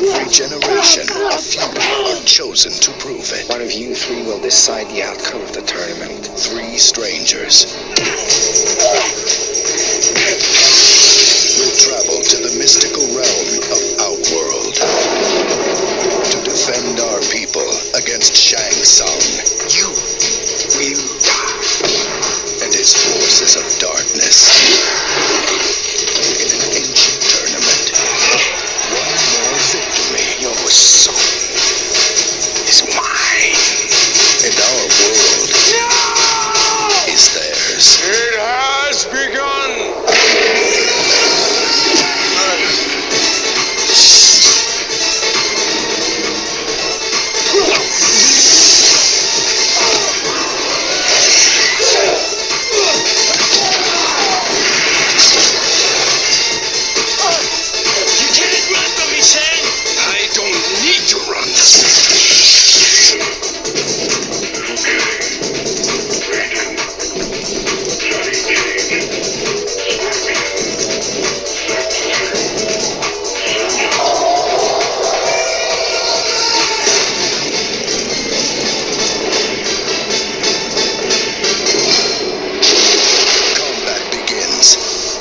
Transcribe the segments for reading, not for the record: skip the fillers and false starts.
Every generation, a few are chosen to prove it. One of you three will decide the outcome of the tournament. Three strangers will travel to the mystical realm of Outworld to defend our people against Shang Tsung. You will die. And his forces of darkness. In an ancient tournament, one more victory. Your soul is mine. And our world is theirs. It has begun! You can't run from me, Shang! I don't need to run. Combat begins.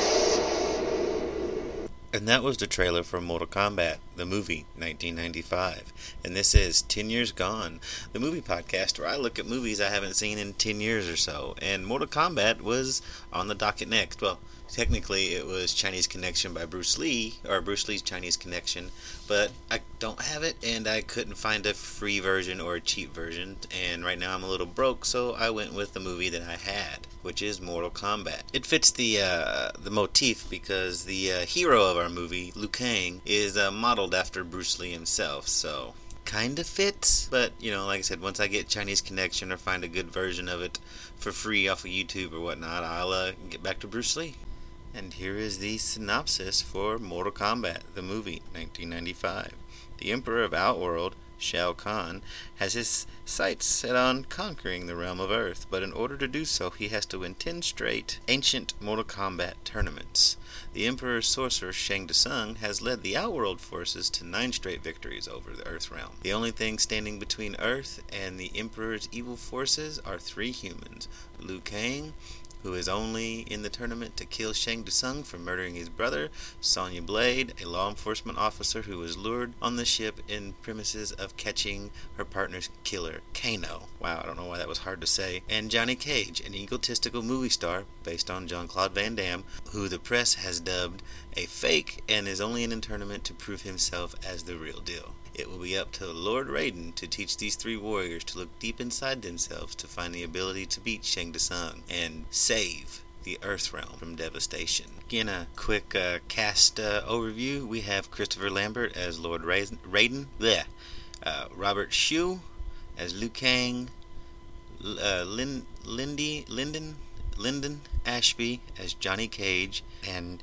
And that was the trailer for Mortal Kombat, the movie, 1995. And this is 10 Years Gone, the movie podcast where I look at movies I haven't seen in 10 years or so. And Mortal Kombat was on the docket next. Well, technically it was Chinese Connection by Bruce Lee, or Bruce Lee's Chinese Connection, but I don't have it and I couldn't find a free version or a cheap version. And right now I'm a little broke, so I went with the movie that I had, which is Mortal Kombat. It fits the motif because the hero of our movie, Liu Kang, is modeled after Bruce Lee himself, so kind of fits. But, you know, like I said, once I get Chinese Connection or find a good version of it for free off of YouTube or whatnot, I'll get back to Bruce Lee. And here is the synopsis for Mortal Kombat, the movie, 1995. The Emperor of Outworld, Shao Kahn, has his sights set on conquering the realm of Earth, but in order to do so, he has to win 10 straight ancient Mortal Kombat tournaments. The Emperor's sorcerer, Shang Tsung, has led the Outworld forces to 9 straight victories over the Earth realm. The only thing standing between Earth and the Emperor's evil forces are 3 humans, Liu Kang, who is only in the tournament to kill Shang Tsung for murdering his brother, Sonya Blade, a law enforcement officer who was lured on the ship in premises of catching her partner's killer, Kano. Wow, I don't know why that was hard to say. And Johnny Cage, an egotistical movie star based on Jean-Claude Van Damme, who the press has dubbed a fake and is only in the tournament to prove himself as the real deal. It will be up to Lord Raiden to teach these 3 warriors to look deep inside themselves to find the ability to beat Shang Tsung and save the Earth realm from devastation. Again, a quick cast overview. We have Christopher Lambert as Lord Raiden, Robert Shue as Liu Kang, Lyndon Ashby as Johnny Cage, and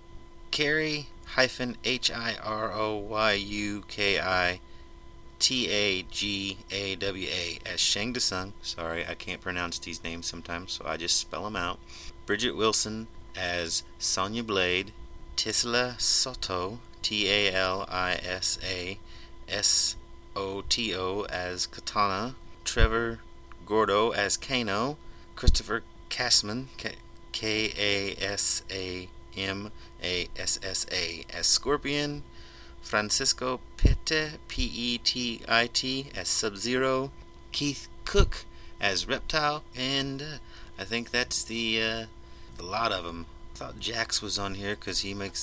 Hiroyukitagawa as Shang Tsung. Sorry, I can't pronounce these names sometimes, so I just spell them out. Bridget Wilson as Sonya Blade, Tisla Soto, Talisa Soto as Katana, Trevor Gordo as Kano, Christopher Kasman, Kasamaassa as Scorpion, Francisco Pete, Petit, as Sub-Zero, Keith Cook as Reptile, and I think that's the lot of them. I thought Jax was on here because he makes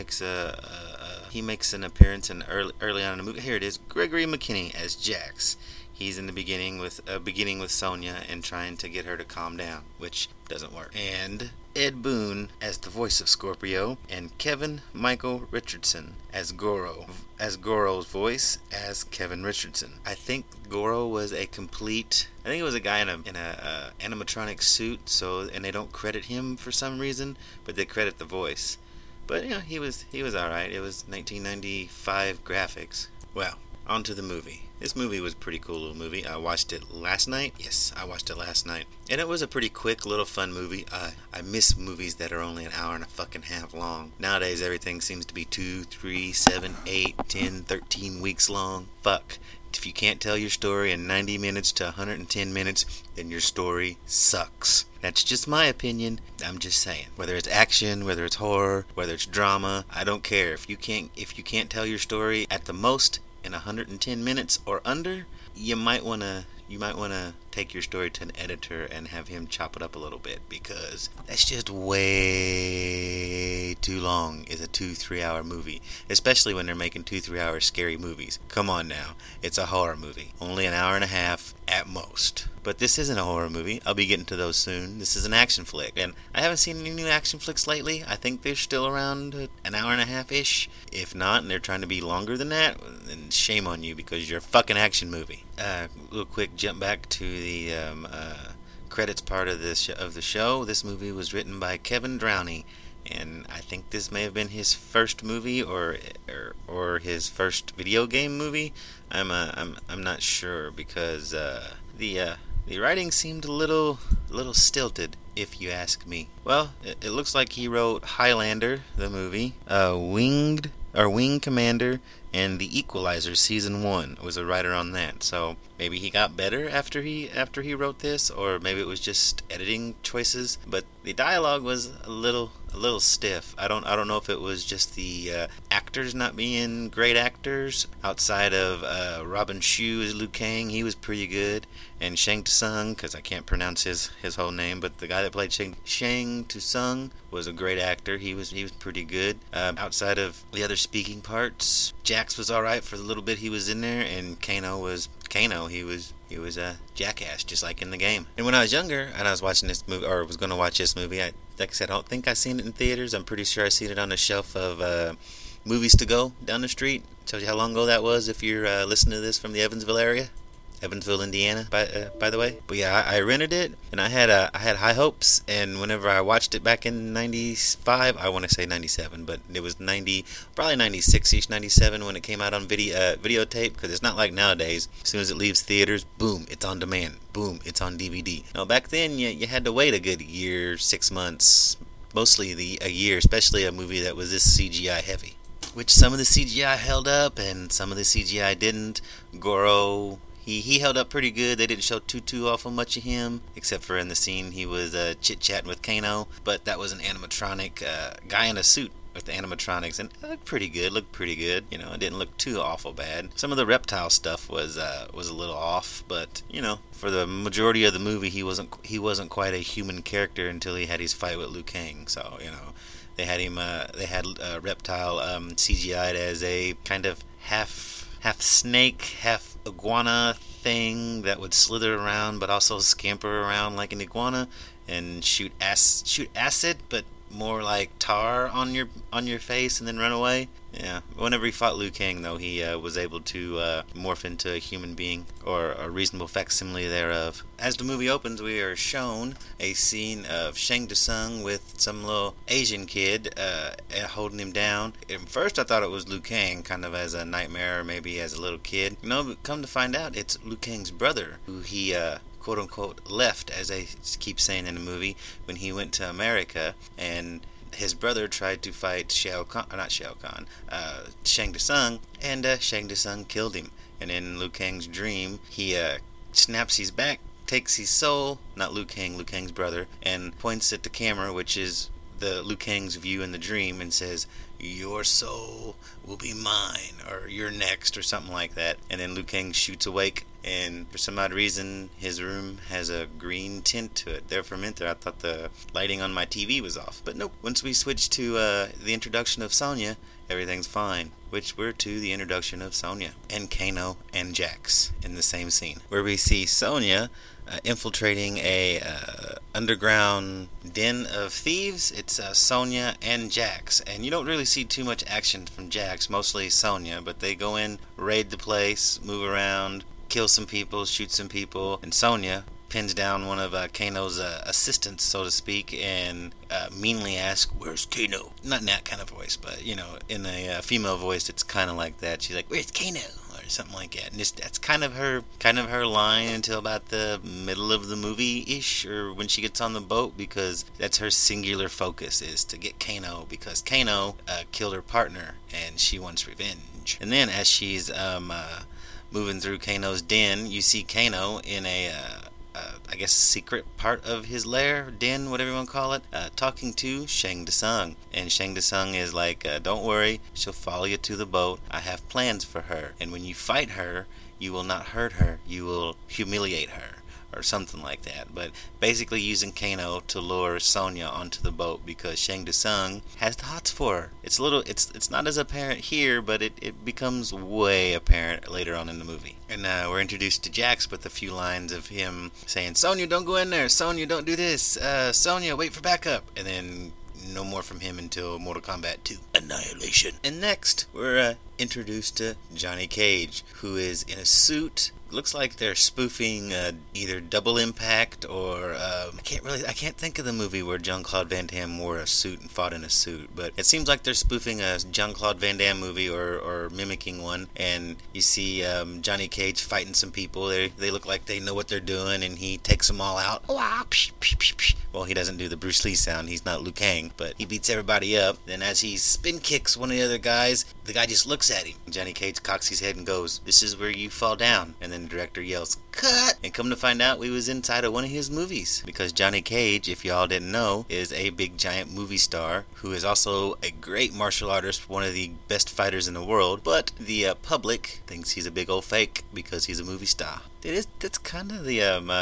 an appearance in early on in the movie. Here it is, Gregory McKinney as Jax. He's in the beginning with Sonya and trying to get her to calm down, which doesn't work. And Ed Boon as the voice of Scorpio, and Kevin Michael Richardson as Goro. As Goro's voice as Kevin Richardson. I think Goro was I think it was a guy in a animatronic suit, and they don't credit him for some reason, but they credit the voice. But he was alright. It was 1995 graphics. Well, on to the movie. This movie was a pretty cool little movie. I watched it last night. Yes, I watched it last night. And it was a pretty quick, little fun movie. I miss movies that are only an hour and a fucking half long. Nowadays, everything seems to be 2, 3, 7, 8, 10, 13 weeks long. Fuck. If you can't tell your story in 90 minutes to 110 minutes, then your story sucks. That's just my opinion. I'm just saying. Whether it's action, whether it's horror, whether it's drama, I don't care. If you can't tell your story at the most in 110 minutes or under, you might want to take your story to an editor and have him chop it up a little bit, because that's just way too long. Is a 2-3 hour movie, especially when they're making 2-3 hour scary movies. Come on now, it's a horror movie, only an hour and a half at most. But this isn't a horror movie. I'll be getting to those soon. This is an action flick, and I haven't seen any new action flicks lately. I think they're still around an hour and a half ish. If not, and they're trying to be longer than that, then shame on you, because you're a fucking action movie. Real quick jump back to the credits part of the show. This movie was written by Kevin Downey, and I think this may have been his first movie or his first video game movie. I'm not sure, because the writing seemed a little stilted, if you ask me. Well, it looks like he wrote Highlander, the movie, Wing Commander, and The Equalizer Season 1 was a writer on that. So maybe he got better after he wrote this, or maybe it was just editing choices. But the dialogue was a little stiff. I don't know if it was just the actors not being great actors. Outside of Robin Shou as Liu Kang, he was pretty good, and Shang Tsung, because I can't pronounce his whole name, but the guy that played Shang Tsung was a great actor. He was pretty good. Outside of the other speaking parts, Jax was all right for the little bit he was in there, and Kano was Kano. He was a jackass, just like in the game. And when I was younger and I was watching this movie, or was going to watch this movie, like I said, I don't think I seen it in theaters. I'm pretty sure I seen it on the shelf of movies to go down the street. Tells you how long ago that was if you're listening to this from the Evansville area. Evansville, Indiana, by the way. But yeah, I rented it, and I had high hopes. And whenever I watched it back in '95, I want to say '97, but it was probably '96ish, '97 when it came out on videotape. Because it's not like nowadays. As soon as it leaves theaters, boom, it's on demand. Boom, it's on DVD. Now back then, you had to wait a good year, 6 months, mostly a year, especially a movie that was this CGI heavy. Which some of the CGI held up, and some of the CGI didn't. Goro, He held up pretty good. They didn't show too awful much of him, except for in the scene he was chit-chatting with Kano. But that was an animatronic guy in a suit with the animatronics, and it looked pretty good. You know, it didn't look too awful bad. Some of the reptile stuff was a little off, but you know, for the majority of the movie, he wasn't quite a human character until he had his fight with Liu Kang. So you know, they had reptile CGI'd as a kind of half snake, half iguana thing that would slither around but also scamper around like an iguana and shoot acid, but more like tar on your face and then run away. Yeah, whenever he fought Liu Kang, though, he was able to morph into a human being, or a reasonable facsimile thereof. As the movie opens, we are shown a scene of Shang Tsung with some little Asian kid holding him down. At first, I thought it was Liu Kang, kind of as a nightmare, or maybe as a little kid. No, but come to find out, it's Liu Kang's brother, who he quote-unquote left, as they keep saying in the movie, when he went to America, and his brother tried to fight Shang Tsung, and Shang Tsung killed him. And in Liu Kang's dream, he snaps his back, takes his soul, not Liu Kang, Liu Kang's brother, and points at the camera, which is the Liu Kang's view in the dream, and says, "Your soul will be mine," or "You're next," or something like that. And then Liu Kang shoots awake, and for some odd reason, his room has a green tint to it. There for a minute there, I thought the lighting on my TV was off. But nope, once we switch to the introduction of Sonya, everything's fine. Which we're to the introduction of Sonya and Kano and Jax in the same scene, where we see Sonya infiltrating a underground den of thieves. It's Sonya and Jax, and you don't really see too much action from Jax, mostly Sonya, but they go in, raid the place, move around, kill some people, shoot some people, and Sonya pins down one of Kano's assistants, so to speak, and meanly asks, "Where's Kano?" Not in that kind of voice, but, you know, in a female voice, it's kind of like that. She's like, "Where's Kano?" or something like that. And that's kind of her line until about the middle of the movie-ish, or when she gets on the boat, because that's her singular focus, is to get Kano, because Kano killed her partner and she wants revenge. And then as she's moving through Kano's den, you see Kano in a I guess secret part of his lair, den, whatever you want to call it, talking to Shang Tsung. And Shang Tsung is like, don't worry, she'll follow you to the boat. I have plans for her. And when you fight her, you will not hurt her. You will humiliate her, or something like that. But basically using Kano to lure Sonya onto the boat, because Shang Tsung has the hots for her. It's not as apparent here, but it becomes way apparent later on in the movie. And we're introduced to Jax with a few lines of him saying, Sonya, don't go in there. Sonya, don't do this. Sonya, wait for backup. And then no more from him until Mortal Kombat 2 Annihilation. And next, we're introduced to Johnny Cage, who is in a suit. Looks like they're spoofing either Double Impact or I can't think of the movie where Jean-Claude Van Damme wore a suit and fought in a suit, but it seems like they're spoofing a Jean-Claude Van Damme movie or mimicking one. And you see Johnny Cage fighting some people. They look like they know what they're doing, and he takes them all out. Well, he doesn't do the Bruce Lee sound. He's not Liu Kang, but he beats everybody up. Then as he spin kicks one of the other guys, the guy just looks at him. Johnny Cage cocks his head and goes, "This is where you fall down." And then the director yells, "Cut!" And come to find out, we was inside of one of his movies. Because Johnny Cage, if y'all didn't know, is a big giant movie star who is also a great martial artist, one of the best fighters in the world. But the public thinks he's a big old fake because he's a movie star. That's kind of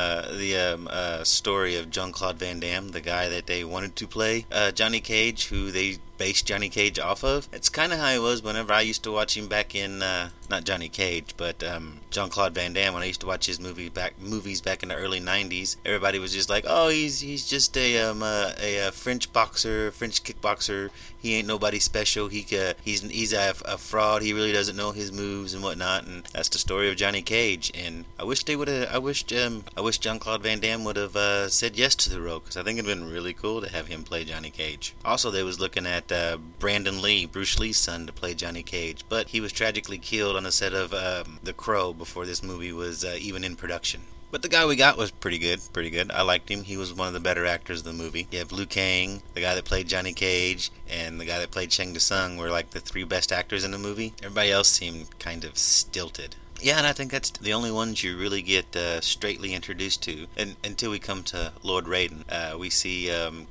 the story of Jean-Claude Van Damme, the guy that they wanted to play Johnny Cage, who they based Johnny Cage off of. It's kind of how he was whenever I used to watch him back in, not Johnny Cage, but Jean-Claude Van Damme. When I used to watch his movies back in the early 90s, everybody was just like, oh, he's just a French boxer, French kickboxer. He ain't nobody special. He's a fraud. He really doesn't know his moves and whatnot. And that's the story of Johnny Cage. And I wish Jean-Claude Van Damme would have said yes to the role, because I think it'd been really cool to have him play Johnny Cage. Also, they was looking at Brandon Lee, Bruce Lee's son, to play Johnny Cage, but he was tragically killed on the set of The Crow before this movie was even in production. But the guy we got was pretty good. I liked him. He was one of the better actors of the movie. You have Liu Kang, the guy that played Johnny Cage, and the guy that played Shang Tsung were like the three best actors in the movie. Everybody else seemed kind of stilted. Yeah, and I think that's the only ones you really get straightly introduced to, and until we come to Lord Raiden. We see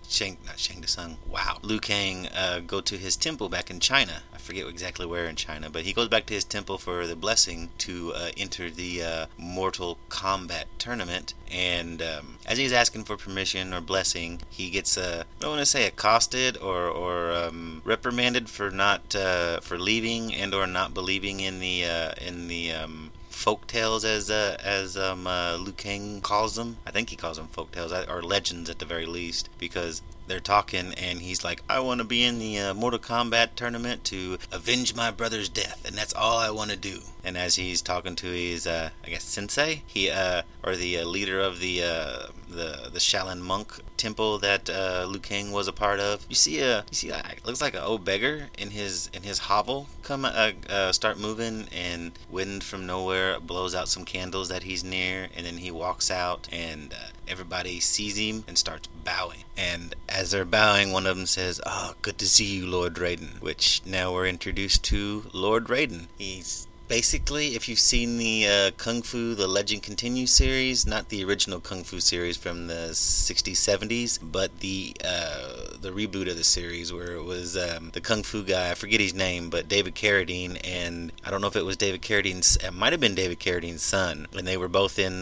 Liu Kang go to his temple back in China. I forget exactly where in China, but he goes back to his temple for the blessing to enter the Mortal Kombat tournament. And as he's asking for permission or blessing, he gets I don't want to say accosted or reprimanded for not for leaving and or not believing in the folk tales as Liu Kang calls them. I think he calls them folk tales, or legends at the very least, because they're talking and he's like, I want to be in the Mortal Kombat tournament to avenge my brother's death, and that's all I want to do. And as he's talking to his I guess sensei, or the leader of the Shaolin monk temple that Liu Kang was a part of, you see looks like an old beggar in his hovel start moving, and wind from nowhere blows out some candles that he's near, and then he walks out, and everybody sees him and starts bowing. And as they're bowing, one of them says, "Oh, good to see you, Lord Raiden," which now we're introduced to Lord Raiden. He's basically, if you've seen the Kung Fu, The Legend Continues series, not the original Kung Fu series from the 60s, 70s, but the reboot of the series where it was the Kung Fu guy, I forget his name, but David Carradine, and I don't know if it was David Carradine's, it might have been David Carradine's son, and they were both in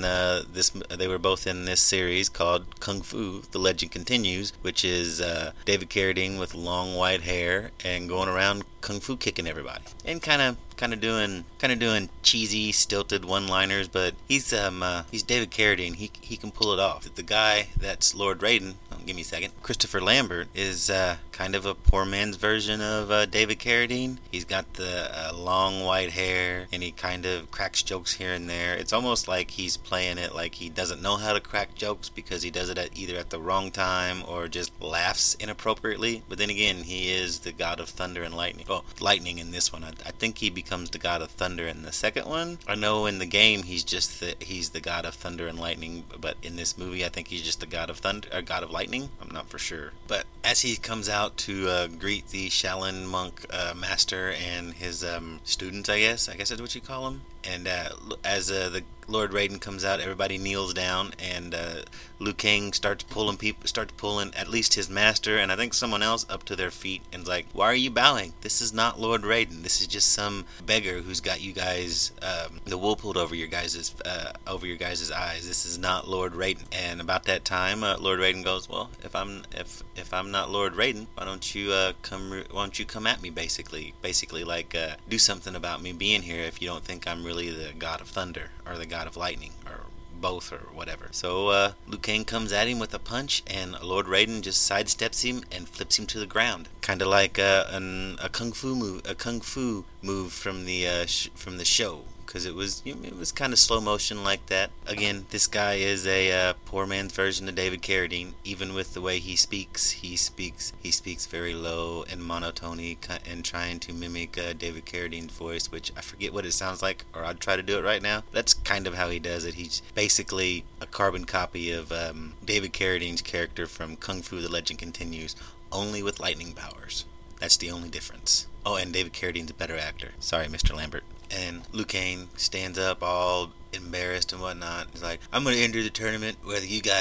this series called Kung Fu, The Legend Continues, which is David Carradine with long white hair and going around Kung Fu kicking everybody, and kind of doing cheesy, stilted one-liners, but he's David Carradine. He can pull it off. The guy that's Lord Raiden, give me a second, Christopher Lambert, is kind of a poor man's version of David Carradine. He's got the long white hair, and he kind of cracks jokes here and there. It's almost like he's playing it like he doesn't know how to crack jokes because he does it either at the wrong time or just laughs inappropriately. But then again, he is the god of thunder and lightning. Oh, lightning in this one. I think he becomes the god of thunder thunder in the second one. I know in the game he's the god of thunder and lightning, but in this movie I think he's just the god of thunder, or god of lightning. I'm not for sure. But as he comes out to greet the Shaolin monk master and his students, I guess that's what you call them. And as the Lord Raiden comes out, everybody kneels down, and Liu Kang starts pulling at least his master and I think someone else up to their feet, and like, "Why are you bowing? This is not Lord Raiden. This is just some beggar who's got you guys the wool pulled over your guys' eyes. This is not Lord Raiden." And about that time, Lord Raiden goes, "Well, if I'm not Lord Raiden, why don't you come at me? Basically, like do something about me being here if you don't think I'm really the god of thunder or the god of lightning or both or whatever." So Liu Kang comes at him with a punch, and Lord Raiden just sidesteps him and flips him to the ground, kind of like a kung fu move from the show. Because it was kind of slow motion like that. Again, this guy is a poor man's version of David Carradine. Even with the way he speaks very low and monotony, and trying to mimic David Carradine's voice, which I forget what it sounds like, or I'd try to do it right now. That's kind of how he does it. He's basically a carbon copy of David Carradine's character from Kung Fu: The Legend Continues, only with lightning powers. That's the only difference. Oh, and David Carradine's a better actor. Sorry, Mr. Lambert. And Liu Kang stands up all embarrassed and whatnot. He's like, "I'm going to enter the tournament whether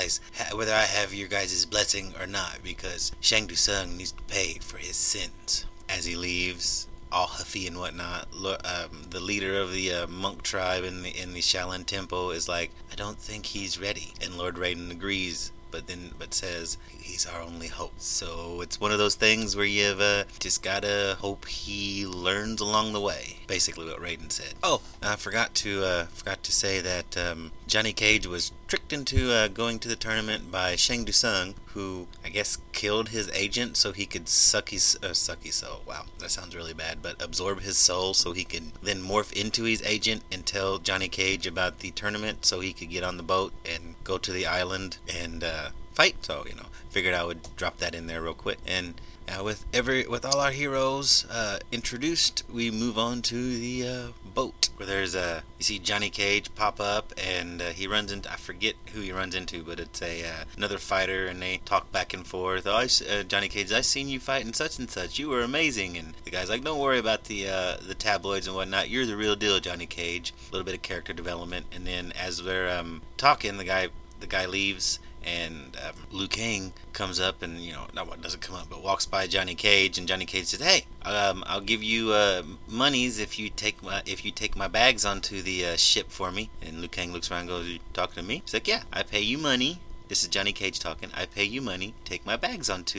I have your guys' blessing or not, because Shang Tsung needs to pay for his sins." As he leaves, all huffy and whatnot, the leader of the monk tribe in the Shaolin Temple is like, "I don't think he's ready." And Lord Raiden agrees, but says he's our only hope. So it's one of those things where you've just gotta hope he learns along the way. Basically, what Raiden said. Oh, I forgot to say that Johnny Cage was tricked into going to the tournament by Shang Tsung, who I guess killed his agent so he could suck his soul. Wow, that sounds really bad, but absorb his soul so he could then morph into his agent and tell Johnny Cage about the tournament so he could get on the boat and go to the island and fight. So figured I would drop that in there real quick. And with all our heroes introduced, we move on to the boat, where there's you see Johnny Cage pop up, and he runs into, I forget who he runs into, but it's another fighter, and they talk back and forth. "Oh, Johnny Cage, I seen you fighting such and such. You were amazing." And the guy's like, "Don't worry about the tabloids and whatnot. You're the real deal, Johnny Cage." A little bit of character development, and then as they're talking, the guy leaves. And Liu Kang comes up and, doesn't come up, but walks by Johnny Cage, and Johnny Cage says, "Hey, I'll give you monies if you take my bags onto the ship for me." And Liu Kang looks around and goes, "You talking to me?" He's like, "Yeah, I pay you money." This is Johnny Cage talking. "I pay you money. You take my bags onto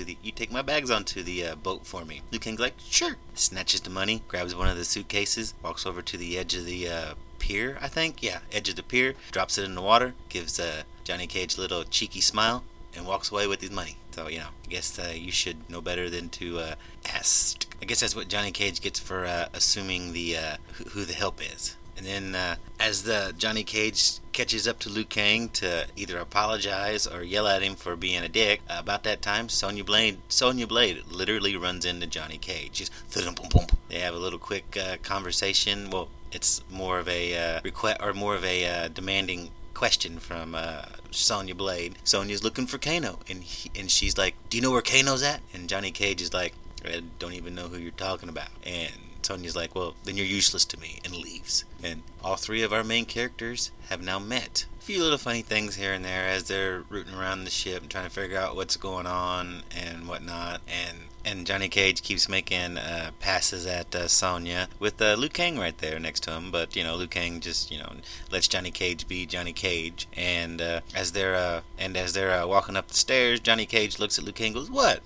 the boat for me." Liu Kang's like, "Sure." Snatches the money, grabs one of the suitcases, walks over to the edge of the pier, I think. Yeah, edge of the pier, drops it in the water, gives Johnny Cage a little cheeky smile, and walks away with his money. So, I guess you should know better than to ask. I guess that's what Johnny Cage gets for assuming who the help is. And then as the Johnny Cage catches up to Liu Kang to either apologize or yell at him for being a dick, about that time, Sonya Blade literally runs into Johnny Cage. Just they have a little quick conversation. Well, it's more of a request, or more of a demanding question from Sonya Blade. Sonya's looking for Kano, and she's like, "Do you know where Kano's at?" And Johnny Cage is like, "I don't even know who you're talking about." And Sonya's like, "Well, then you're useless to me," and leaves. And all three of our main characters have now met. A few little funny things here and there as they're rooting around the ship and trying to figure out what's going on and whatnot. And Johnny Cage keeps making passes at Sonya with Liu Kang right there next to him. But Liu Kang just lets Johnny Cage be Johnny Cage. And as they're walking up the stairs, Johnny Cage looks at Liu Kang and goes, "What?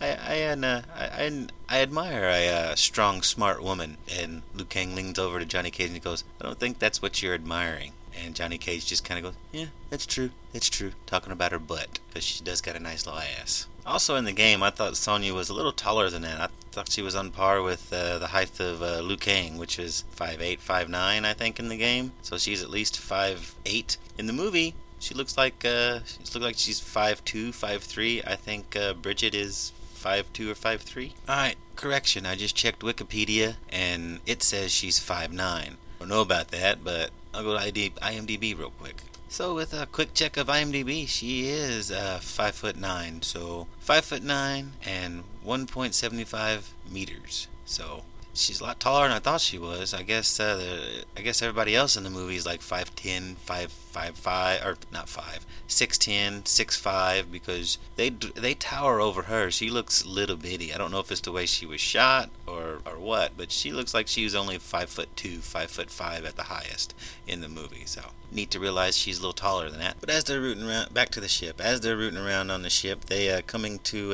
I admire a strong, smart woman." And Liu Kang leans over to Johnny Cage and he goes, "I don't think that's what you're admiring." And Johnny Cage just kind of goes, "Yeah, that's true. It's true." Talking about her butt, because she does got a nice little ass. Also in the game, I thought Sonya was a little taller than that. I thought she was on par with the height of Liu Kang, which is 5'8", 5'9", I think, in the game. So she's at least 5'8". In the movie, she looks like she's 5'2", 5'3". I think Bridget is 5'2" or 5'3". Alright, correction, I just checked Wikipedia, and it says she's 5'9". don't know about that, but I'll go to IMDb real quick. So with a quick check of IMDb, she is 5'9", so 5'9" and 1.75 meters. So she's a lot taller than I thought she was. I guess everybody else in the movie is like 5'10", 5'5", or not 5, 6'10", 6'5", because they tower over her. She looks little bitty. I don't know if it's the way she was shot or what, but she looks like she was only 5'2", 5'5" at the highest in the movie. So neat to realize she's a little taller than that. But as they're rooting around, back to the ship. As they're rooting around on the ship, they coming to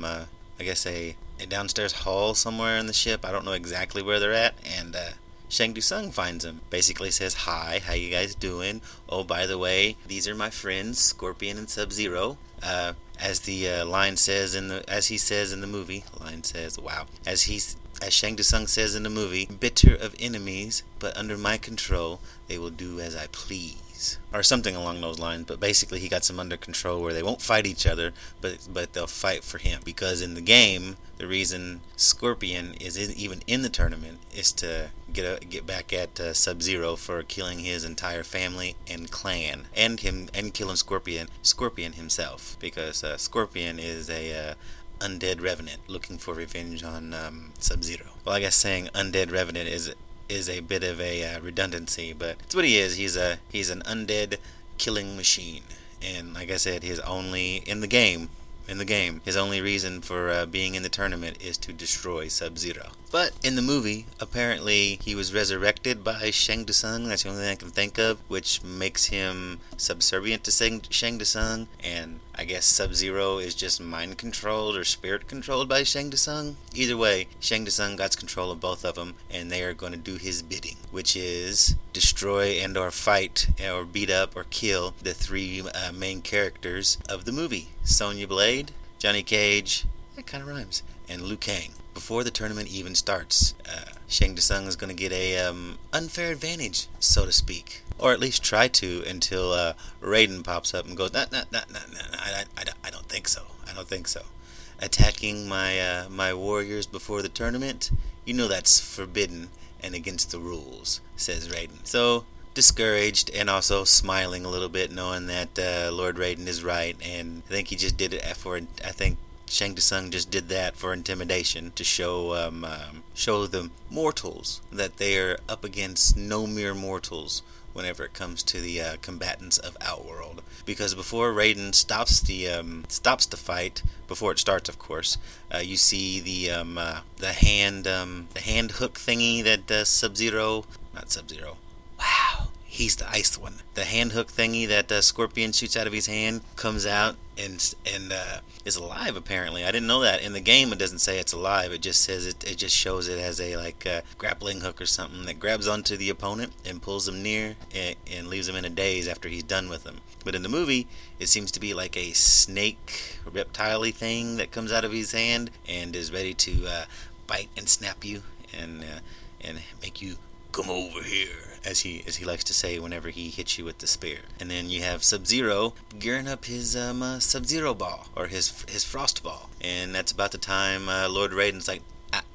a downstairs hall somewhere in the ship. I don't know exactly where they're at, and Shang Tsung finds them. Basically says, "Hi, how you guys doing? Oh, by the way, these are my friends, Scorpion and Sub-Zero." As the line says as he says in the movie, line says, wow. As Shang Tsung says in the movie, "Bitter of enemies, but under my control, they will do as I please." Or something along those lines, but basically he got them under control where they won't fight each other, but they'll fight for him. Because in the game, the reason Scorpion is even in the tournament is to get back at Sub-Zero for killing his entire family and clan, and killing Scorpion himself, because Scorpion is a undead revenant looking for revenge on Sub-Zero. Well, I guess saying undead revenant is a bit of a redundancy, but it's what he is. He's an undead killing machine, and like I said, his only his only reason for being in the tournament is to destroy Sub-Zero. But in the movie, apparently he was resurrected by Shang Tsung. That's the only thing I can think of, which makes him subservient to Shang Tsung. And I guess Sub-Zero is just mind controlled or spirit controlled by Shang Tsung. Either way, Shang Tsung got control of both of them, and they are going to do his bidding, which is destroy and or fight or beat up or kill the three main characters of the movie: Sonya Blade, Johnny Cage, that kind of rhymes, and Liu Kang. Before the tournament even starts, Shang Tsung is going to get a unfair advantage, so to speak, or at least try to, until Raiden pops up and goes, "No, I don't think so. I don't think so. Attacking my warriors before the tournament, you know that's forbidden and against the rules," says Raiden. So discouraged and also smiling a little bit, knowing that Lord Raiden is right, and I think he just did it Shang Tsung just did that for intimidation, to show the mortals that they are up against no mere mortals whenever it comes to the combatants of Outworld. Because before Raiden stops the fight, before it starts, of course, you see the hand hook thingy that Sub-Zero. Wow, he's the ice one. The hand hook thingy that Scorpion shoots out of his hand comes out and is alive. Apparently, I didn't know that. In the game, it doesn't say it's alive. It just says it just shows it as a grappling hook or something that grabs onto the opponent and pulls him near and leaves him in a daze after he's done with him. But in the movie, it seems to be like a snake, reptile-y thing that comes out of his hand and is ready to bite and snap you and make you come over here, as he likes to say whenever he hits you with the spear. And then you have Sub-Zero gearing up his Sub-Zero ball, or his frost ball. And that's about the time Lord Raiden's like,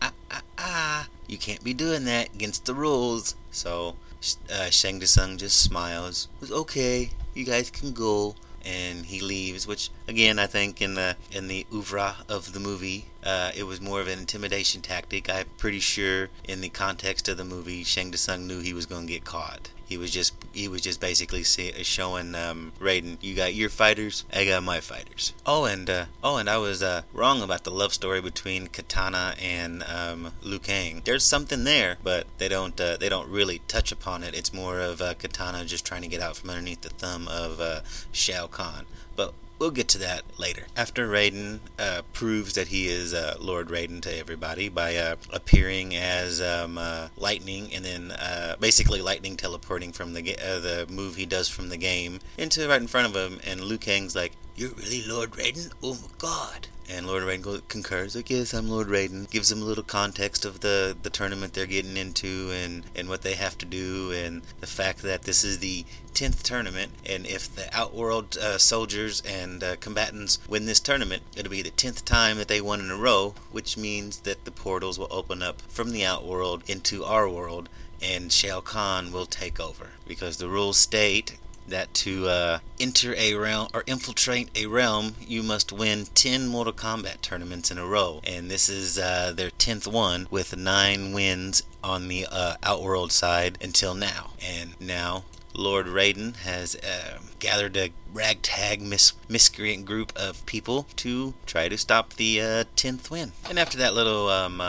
you can't be doing that, against the rules. So Shang Tsung just smiles, "Okay, you guys can go," and he leaves. Which again, I think in the oeuvre of the movie, it was more of an intimidation tactic. I'm pretty sure in the context of the movie, Shang Tsung knew he was going to get caught. He was just basically showing Raiden, "You got your fighters, I got my fighters." Oh, and I was wrong about the love story between Katana and Liu Kang. There's something there, but they don't really touch upon it. It's more of Katana just trying to get out from underneath the thumb of Shao Kahn. But we'll get to that later. After Raiden proves that he is Lord Raiden to everybody by appearing as lightning, and then basically lightning teleporting from the move he does from the game into right in front of him, and Liu Kang's like, "You're really Lord Raiden? Oh my god." And Lord Raiden concurs, like, "Yes, I'm Lord Raiden." Gives them a little context of the tournament they're getting into and what they have to do, and the fact that this is the 10th tournament, and if the Outworld soldiers and combatants win this tournament, it'll be the 10th time that they won in a row, which means that the portals will open up from the Outworld into our world, and Shao Kahn will take over. Because the rules state that to enter a realm or infiltrate a realm, you must win 10 Mortal Kombat tournaments in a row. And this is their 10th one, with 9 wins on the Outworld side until now. And now Lord Raiden has gathered a ragtag miscreant group of people to try to stop the 10th win. And after that little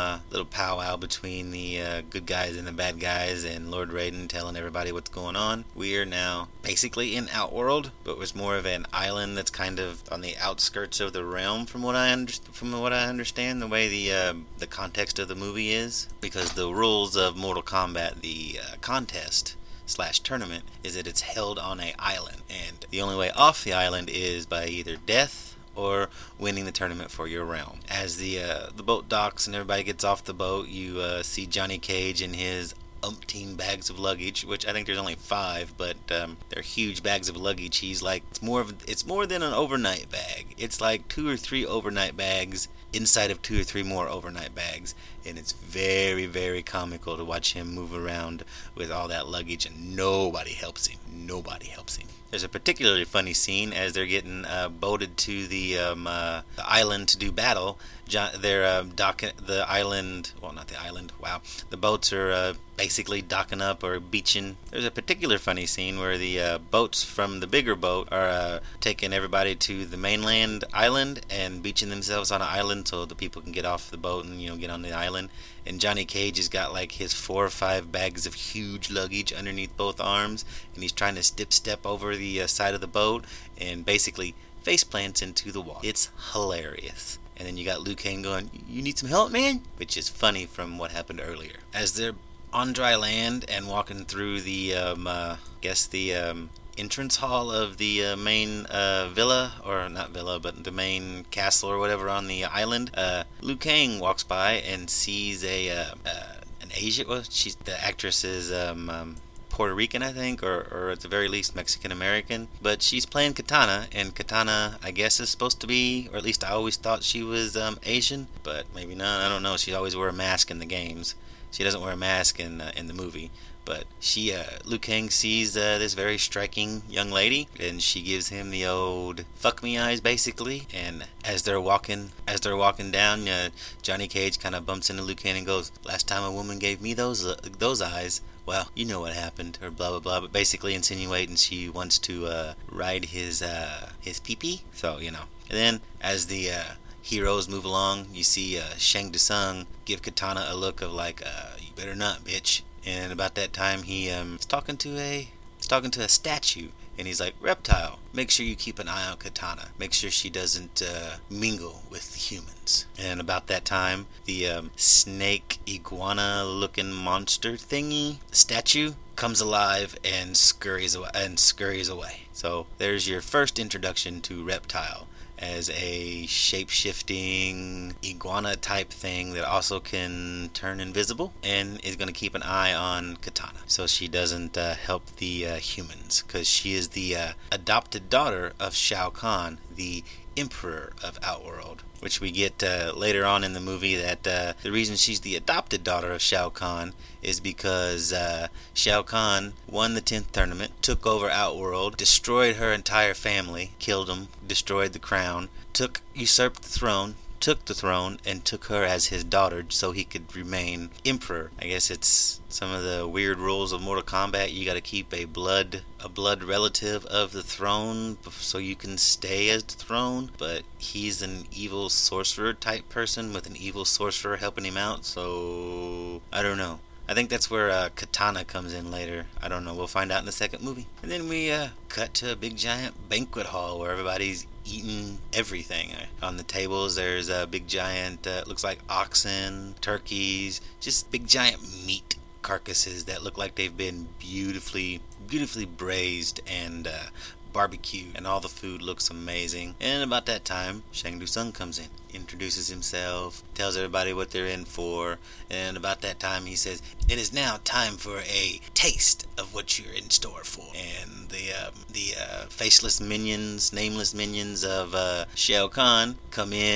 powwow between the good guys and the bad guys, and Lord Raiden telling everybody what's going on, we are now basically in Outworld, but it was more of an island that's kind of on the outskirts of the realm, from what I understand, the way the context of the movie is. Because the rules of Mortal Kombat, the contest / tournament, is that it's held on an island, and the only way off the island is by either death or winning the tournament for your realm. As the boat docks and everybody gets off the boat, you see Johnny Cage and his umpteen bags of luggage, which I think there's only 5, but they're huge bags of luggage. He's like, it's more than an overnight bag. It's like 2 or 3 overnight bags inside of 2 or 3 more overnight bags, and it's very, very comical to watch him move around with all that luggage, and nobody helps him. There's a particularly funny scene as they're getting boated to the island to do battle. They're docking the island. Well, not the island. Wow. The boats are basically docking up or beaching. There's a particular funny scene where the boats from the bigger boat are taking everybody to the mainland island and beaching themselves on an island so the people can get off the boat and get on the island. And Johnny Cage has got like his 4 or 5 bags of huge luggage underneath both arms, and he's trying to step over the side of the boat and basically face plants into the water. It's hilarious. And then you got Liu Kang going, "You need some help, man?" Which is funny from what happened earlier. As they're on dry land and walking through the entrance hall of the main villa, or not villa, but the main castle or whatever on the island, Liu Kang walks by and sees an Asian. Well, the actress is Puerto Rican, I think, or at the very least Mexican American, but she's playing Katana, and Katana, I guess, is supposed to be, or at least I always thought she was Asian, but maybe not. I don't know. She always wore a mask in the games. She doesn't wear a mask in the movie. But Liu Kang sees this very striking young lady, and she gives him the old fuck me eyes, basically. And as they're walking down, Johnny Cage kind of bumps into Liu Kang and goes, "Last time a woman gave me those eyes, well, you know what happened," or blah blah blah. But basically insinuating she wants to ride his pee-pee. So And then as the heroes move along, you see Shang Tsung give Katana a look of like, "You better not, bitch." And about that time, he is talking to a statue, and he's like, "Reptile, make sure you keep an eye on Katana. Make sure she doesn't mingle with humans." And about that time, the snake iguana-looking monster thingy statue comes alive and scurries away. So there's your first introduction to Reptile, as a shape-shifting iguana type thing that also can turn invisible and is going to keep an eye on Katana so she doesn't help the humans, because she is the adopted daughter of Shao Kahn, the Emperor of Outworld, which we get later on in the movie that the reason she's the adopted daughter of Shao Kahn is because Shao Kahn won the 10th tournament, took over Outworld, destroyed her entire family, killed them, destroyed the crown, usurped the throne, took the throne, and took her as his daughter so he could remain emperor. I guess it's some of the weird rules of Mortal Kombat. You got to keep a blood relative of the throne so you can stay as the throne, but he's an evil sorcerer type person with an evil sorcerer helping him out, so I don't know. I think that's where Katana comes in later. I don't know. We'll find out in the second movie. And then we cut to a big giant banquet hall where everybody's eating everything. On the tables there's a big giant, looks like oxen, turkeys, just big giant meat carcasses that look like they've been beautifully braised and barbecue, and all the food looks amazing. And about that time, Shang Tsung comes in, introduces himself, tells everybody what they're in for, and about that time he says, "It is now time for a taste of what you're in store for." And the faceless minions, nameless minions of Shao Kahn come in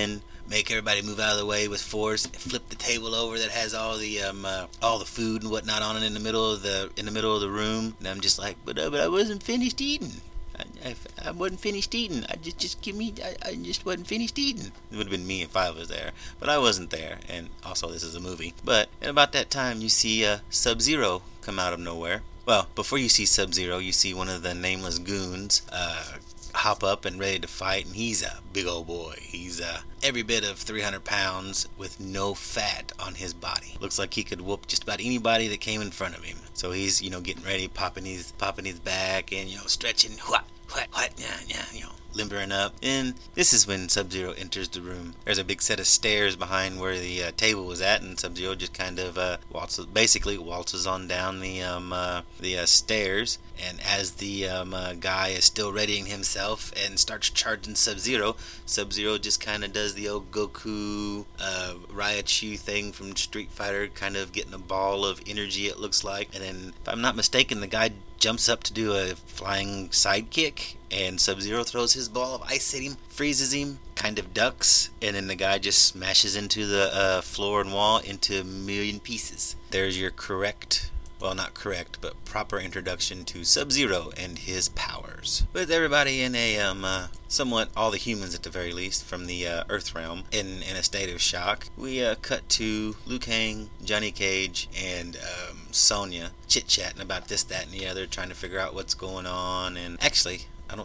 make everybody move out of the way with force, flip the table over that has all the food and whatnot on it in the middle of the room. And I'm just like, but I wasn't finished eating. I wasn't finished eating. I just wasn't finished eating. It would have been me if I was there, but I wasn't there. And also, this is a movie. But at about that time, you see Sub-Zero come out of nowhere. Well, before you see Sub-Zero, you see one of the nameless goons hop up and ready to fight, and he's a big old boy. He's every bit of 300 pounds with no fat on his body. Looks like he could whoop just about anybody that came in front of him. So he's, getting ready, popping his back and, stretching, limbering up. And this is when Sub-Zero enters the room. There's a big set of stairs behind where the table was at, and Sub-Zero just kind of waltzes on down the stairs. And as the guy is still readying himself and starts charging Sub-Zero, Sub-Zero just kind of does the old Goku Raichu thing from Street Fighter, kind of getting a ball of energy, it looks like. And then, if I'm not mistaken, the guy jumps up to do a flying sidekick, and Sub-Zero throws his ball of ice at him, freezes him, kind of ducks, and then the guy just smashes into the floor and wall into a million pieces. There's your not correct, but proper introduction to Sub-Zero and his powers. With everybody in a somewhat, all the humans at the very least, from the Earth realm in a state of shock, we cut to Liu Kang, Johnny Cage, and Sonya chit-chatting about this, that, and the other, trying to figure out what's going on. And actually,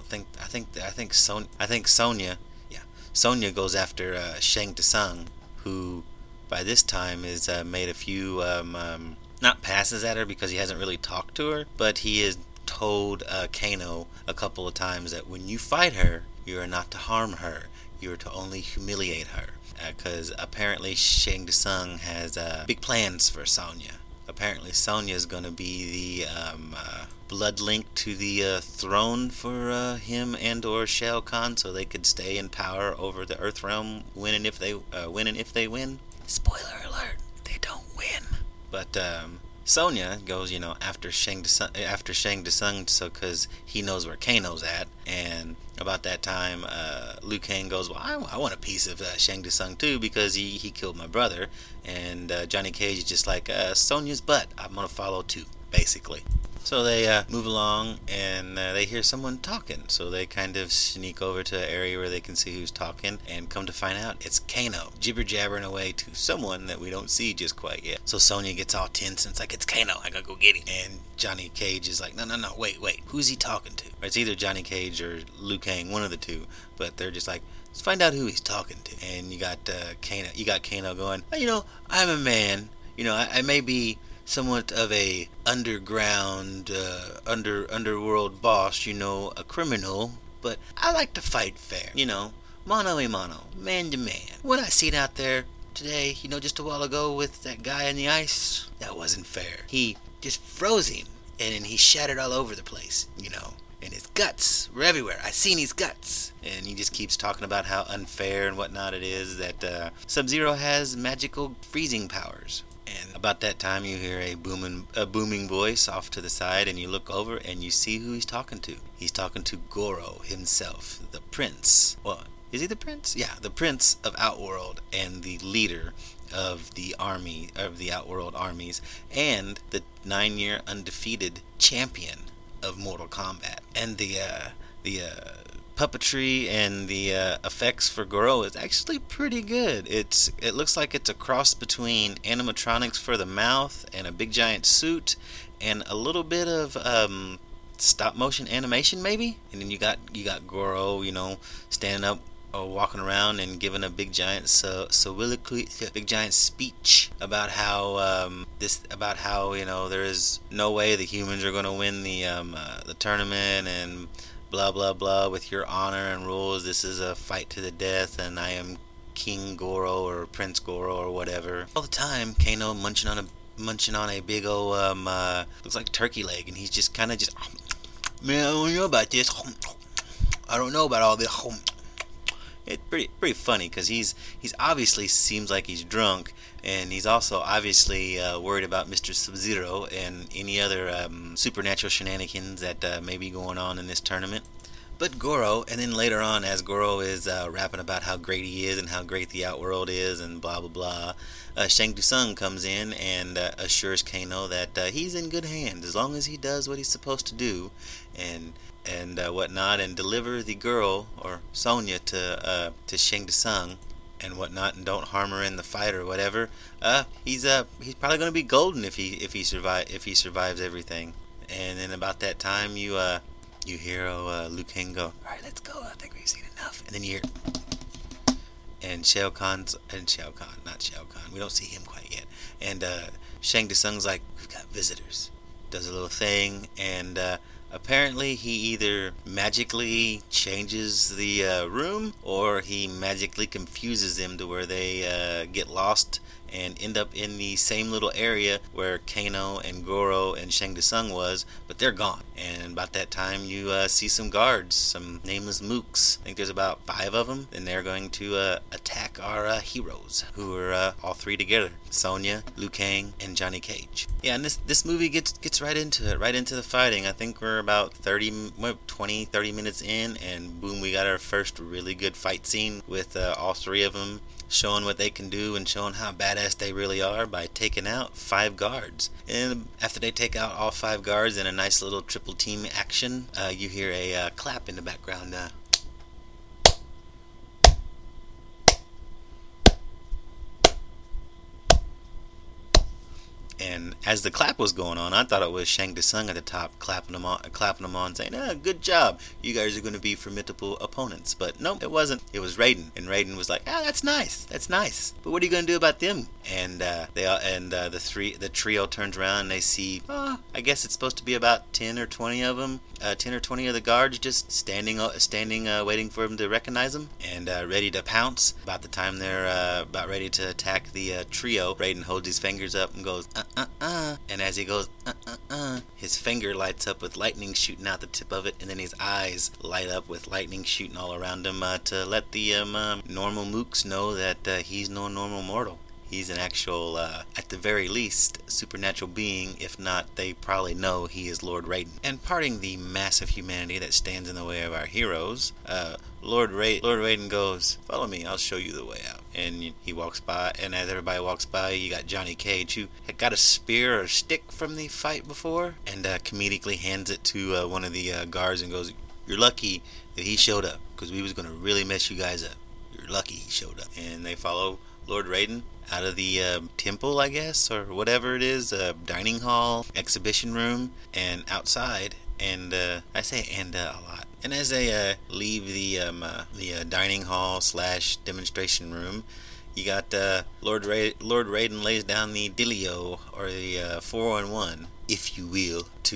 I think Sonya goes after Shang Tsung, who by this time has made a few not passes at her because he hasn't really talked to her, but he has told Kano a couple of times that when you fight her, you are not to harm her, you are to only humiliate her. Because apparently Shang Tsung has big plans for Sonya. Apparently Sonya is going to be the blood link to the throne for him and or Shao Kahn, so they could stay in power over the Earth realm, win and if they win. Spoiler alert, they don't win. But Sonya goes, after Shang Tsung, so because he knows where Kano's at. And about that time, Liu Kang goes, well, I want a piece of Shang Tsung too, because he killed my brother. And Johnny Cage is just like, Sonya's butt, I'm gonna follow too, basically. So they move along, and they hear someone talking. So they kind of sneak over to an area where they can see who's talking, and come to find out it's Kano, jibber-jabbering away to someone that we don't see just quite yet. So Sonya gets all tense, and it's like, it's Kano, I gotta go get him. And Johnny Cage is like, no, wait, who's he talking to? Or it's either Johnny Cage or Liu Kang, one of the two, but they're just like, let's find out who he's talking to. And you got Kano going, I'm a man, I may be somewhat of a underground, underworld boss, a criminal, but I like to fight fair, mano a mano, man to man. What I seen out there today, just a while ago with that guy in the ice, that wasn't fair. He just froze him, and then he shattered all over the place, and his guts were everywhere. I seen his guts. And he just keeps talking about how unfair and whatnot it is that Sub-Zero has magical freezing powers. And about that time, you hear a booming voice off to the side, and you look over, and you see who he's talking to. He's talking to Goro himself, the prince. Well, is he the prince? Yeah, the prince of Outworld, and the leader of the army, of the Outworld armies, and the 9-year undefeated champion of Mortal Kombat. And the puppetry and the effects for Goro is actually pretty good. It looks like it's a cross between animatronics for the mouth and a big giant suit and a little bit of stop motion animation maybe. And then you got Goro, standing up or walking around and giving a big giant soliloquy, big giant speech about how there is no way the humans are going to win the tournament, and blah blah blah, with your honor and rules, this is a fight to the death, and I am King Goro or Prince Goro or whatever. All the time, Kano munching on a big old looks like turkey leg, and he's just kind of man, I don't know about this. I don't know about all this. It's pretty funny because he's obviously seems like he's drunk, and he's also obviously worried about Mr. Sub-Zero and any other supernatural shenanigans that may be going on in this tournament. But Goro, and then later on, as Goro is rapping about how great he is and how great the Outworld is and blah blah blah, Shang Tsung comes in and assures Kano that he's in good hands as long as he does what he's supposed to do, and whatnot, and deliver the girl or Sonya to Shang Tsung and whatnot, and don't harm her in the fight or whatever. He's probably gonna be golden if he survives everything. And then about that time, you hear Liu Kang go, "All right, let's go. I think we've seen enough." And then you hear, and not Shao Kahn. We don't see him quite yet. And Shang Tsung's like, "We've got visitors." Does a little thing, and apparently he either magically changes the room, or he magically confuses them to where they get lost and end up in the same little area where Kano and Goro and Shang Tsung was, but they're gone. And about that time, you see some guards, some nameless mooks. I think there's about 5 of them, and they're going to attack our heroes, who are all 3 together: Sonya, Liu Kang, and Johnny Cage. Yeah, and this movie gets right into it, right into the fighting. I think we're about 30 minutes in, and boom, we got our first really good fight scene with all 3 of them showing what they can do and showing how badass they really are by taking out 5 guards. And after they take out all 5 guards in a nice little triple team action, you hear a clap in the background. And as the clap was going on, I thought it was Shang Tsung at the top clapping them on, saying, "Good job, you guys are going to be formidable opponents." But no, it wasn't. It was Raiden, and Raiden was like, "That's nice. But what are you going to do about them?" And the trio turns around and they see, I guess it's supposed to be about 10 or 20 of them, 10 or 20 of the guards just standing, waiting for him to recognize them and ready to pounce. About the time they're about ready to attack the trio, Raiden holds his fingers up and goes, and as he goes, his finger lights up with lightning shooting out the tip of it, and then his eyes light up with lightning shooting all around him to let the normal mooks know that he's no normal mortal. He's an actual, at the very least, supernatural being. If not, they probably know he is Lord Raiden. And parting the mass of humanity that stands in the way of our heroes, Lord Raiden goes, "Follow me, I'll show you the way out." And he walks by, and as everybody walks by, you got Johnny Cage, who had got a spear or a stick from the fight before, and comedically hands it to one of the guards and goes, "You're lucky that he showed up, because we was going to really mess you guys up. You're lucky he showed up." And they follow Lord Raiden out of the temple, I guess, or whatever it is, dining hall, exhibition room, and outside. And I say "and" a lot. And as they leave the dining hall / demonstration room, you got Lord Raiden lays down the dealio, or the 4-on-1, if you will, to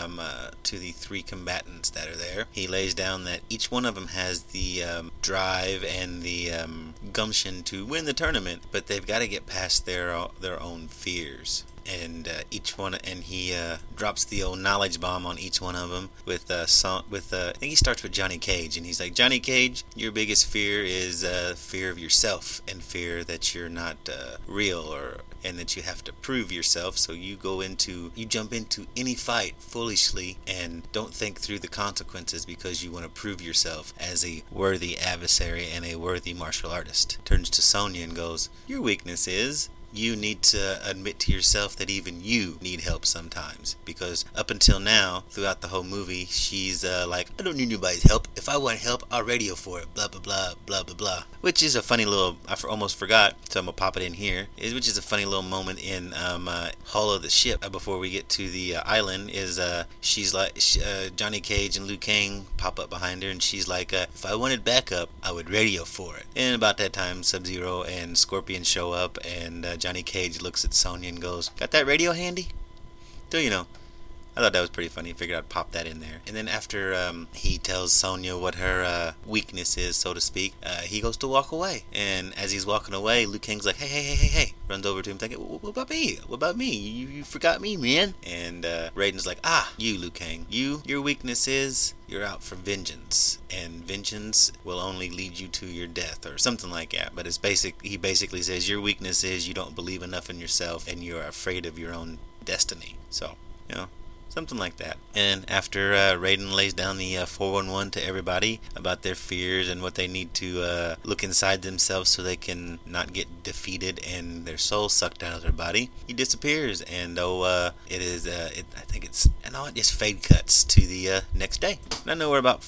the 3 combatants that are there. He lays down that each one of them has the drive and the gumption to win the tournament, but they've got to get past their own fears. And each one, and he drops the old knowledge bomb on each one of them with I think he starts with Johnny Cage, and he's like, "Johnny Cage, your biggest fear is fear of yourself, and fear that you're not real, and that you have to prove yourself. So you jump into any fight foolishly and don't think through the consequences because you want to prove yourself as a worthy adversary and a worthy martial artist." Turns to Sonya and goes, "Your weakness is you need to admit to yourself that even you need help sometimes, because up until now, throughout the whole movie, she's like, I don't need anybody's help. If I want help, I'll radio for it, blah blah blah blah blah blah." Which is a funny little, I almost forgot, so I'm gonna pop it in here, which is a funny little moment in hull of the ship before we get to the island. Is she's like, Johnny Cage and Liu Kang pop up behind her, and she's like, "If I wanted backup, I would radio for it." And about that time, Sub-Zero and Scorpion show up, and Johnny Cage looks at Sonya and goes, "Got that radio handy?" So, I thought that was pretty funny. Figured I'd pop that in there. And then after he tells Sonya what her weakness is, so to speak, he goes to walk away. And as he's walking away, Liu Kang's like, hey. Runs over to him thinking, what about me? What about me? You forgot me, man. And Raiden's like, you, Liu Kang. Your weakness is you're out for vengeance. And vengeance will only lead you to your death, or something like that. But he basically says your weakness is you don't believe enough in yourself and you're afraid of your own destiny. So, Something like that. And after Raiden lays down the 411 to everybody about their fears and what they need to look inside themselves so they can not get defeated and their soul sucked out of their body, he disappears. And I think it's, it just fade cuts to the next day. And I know we're about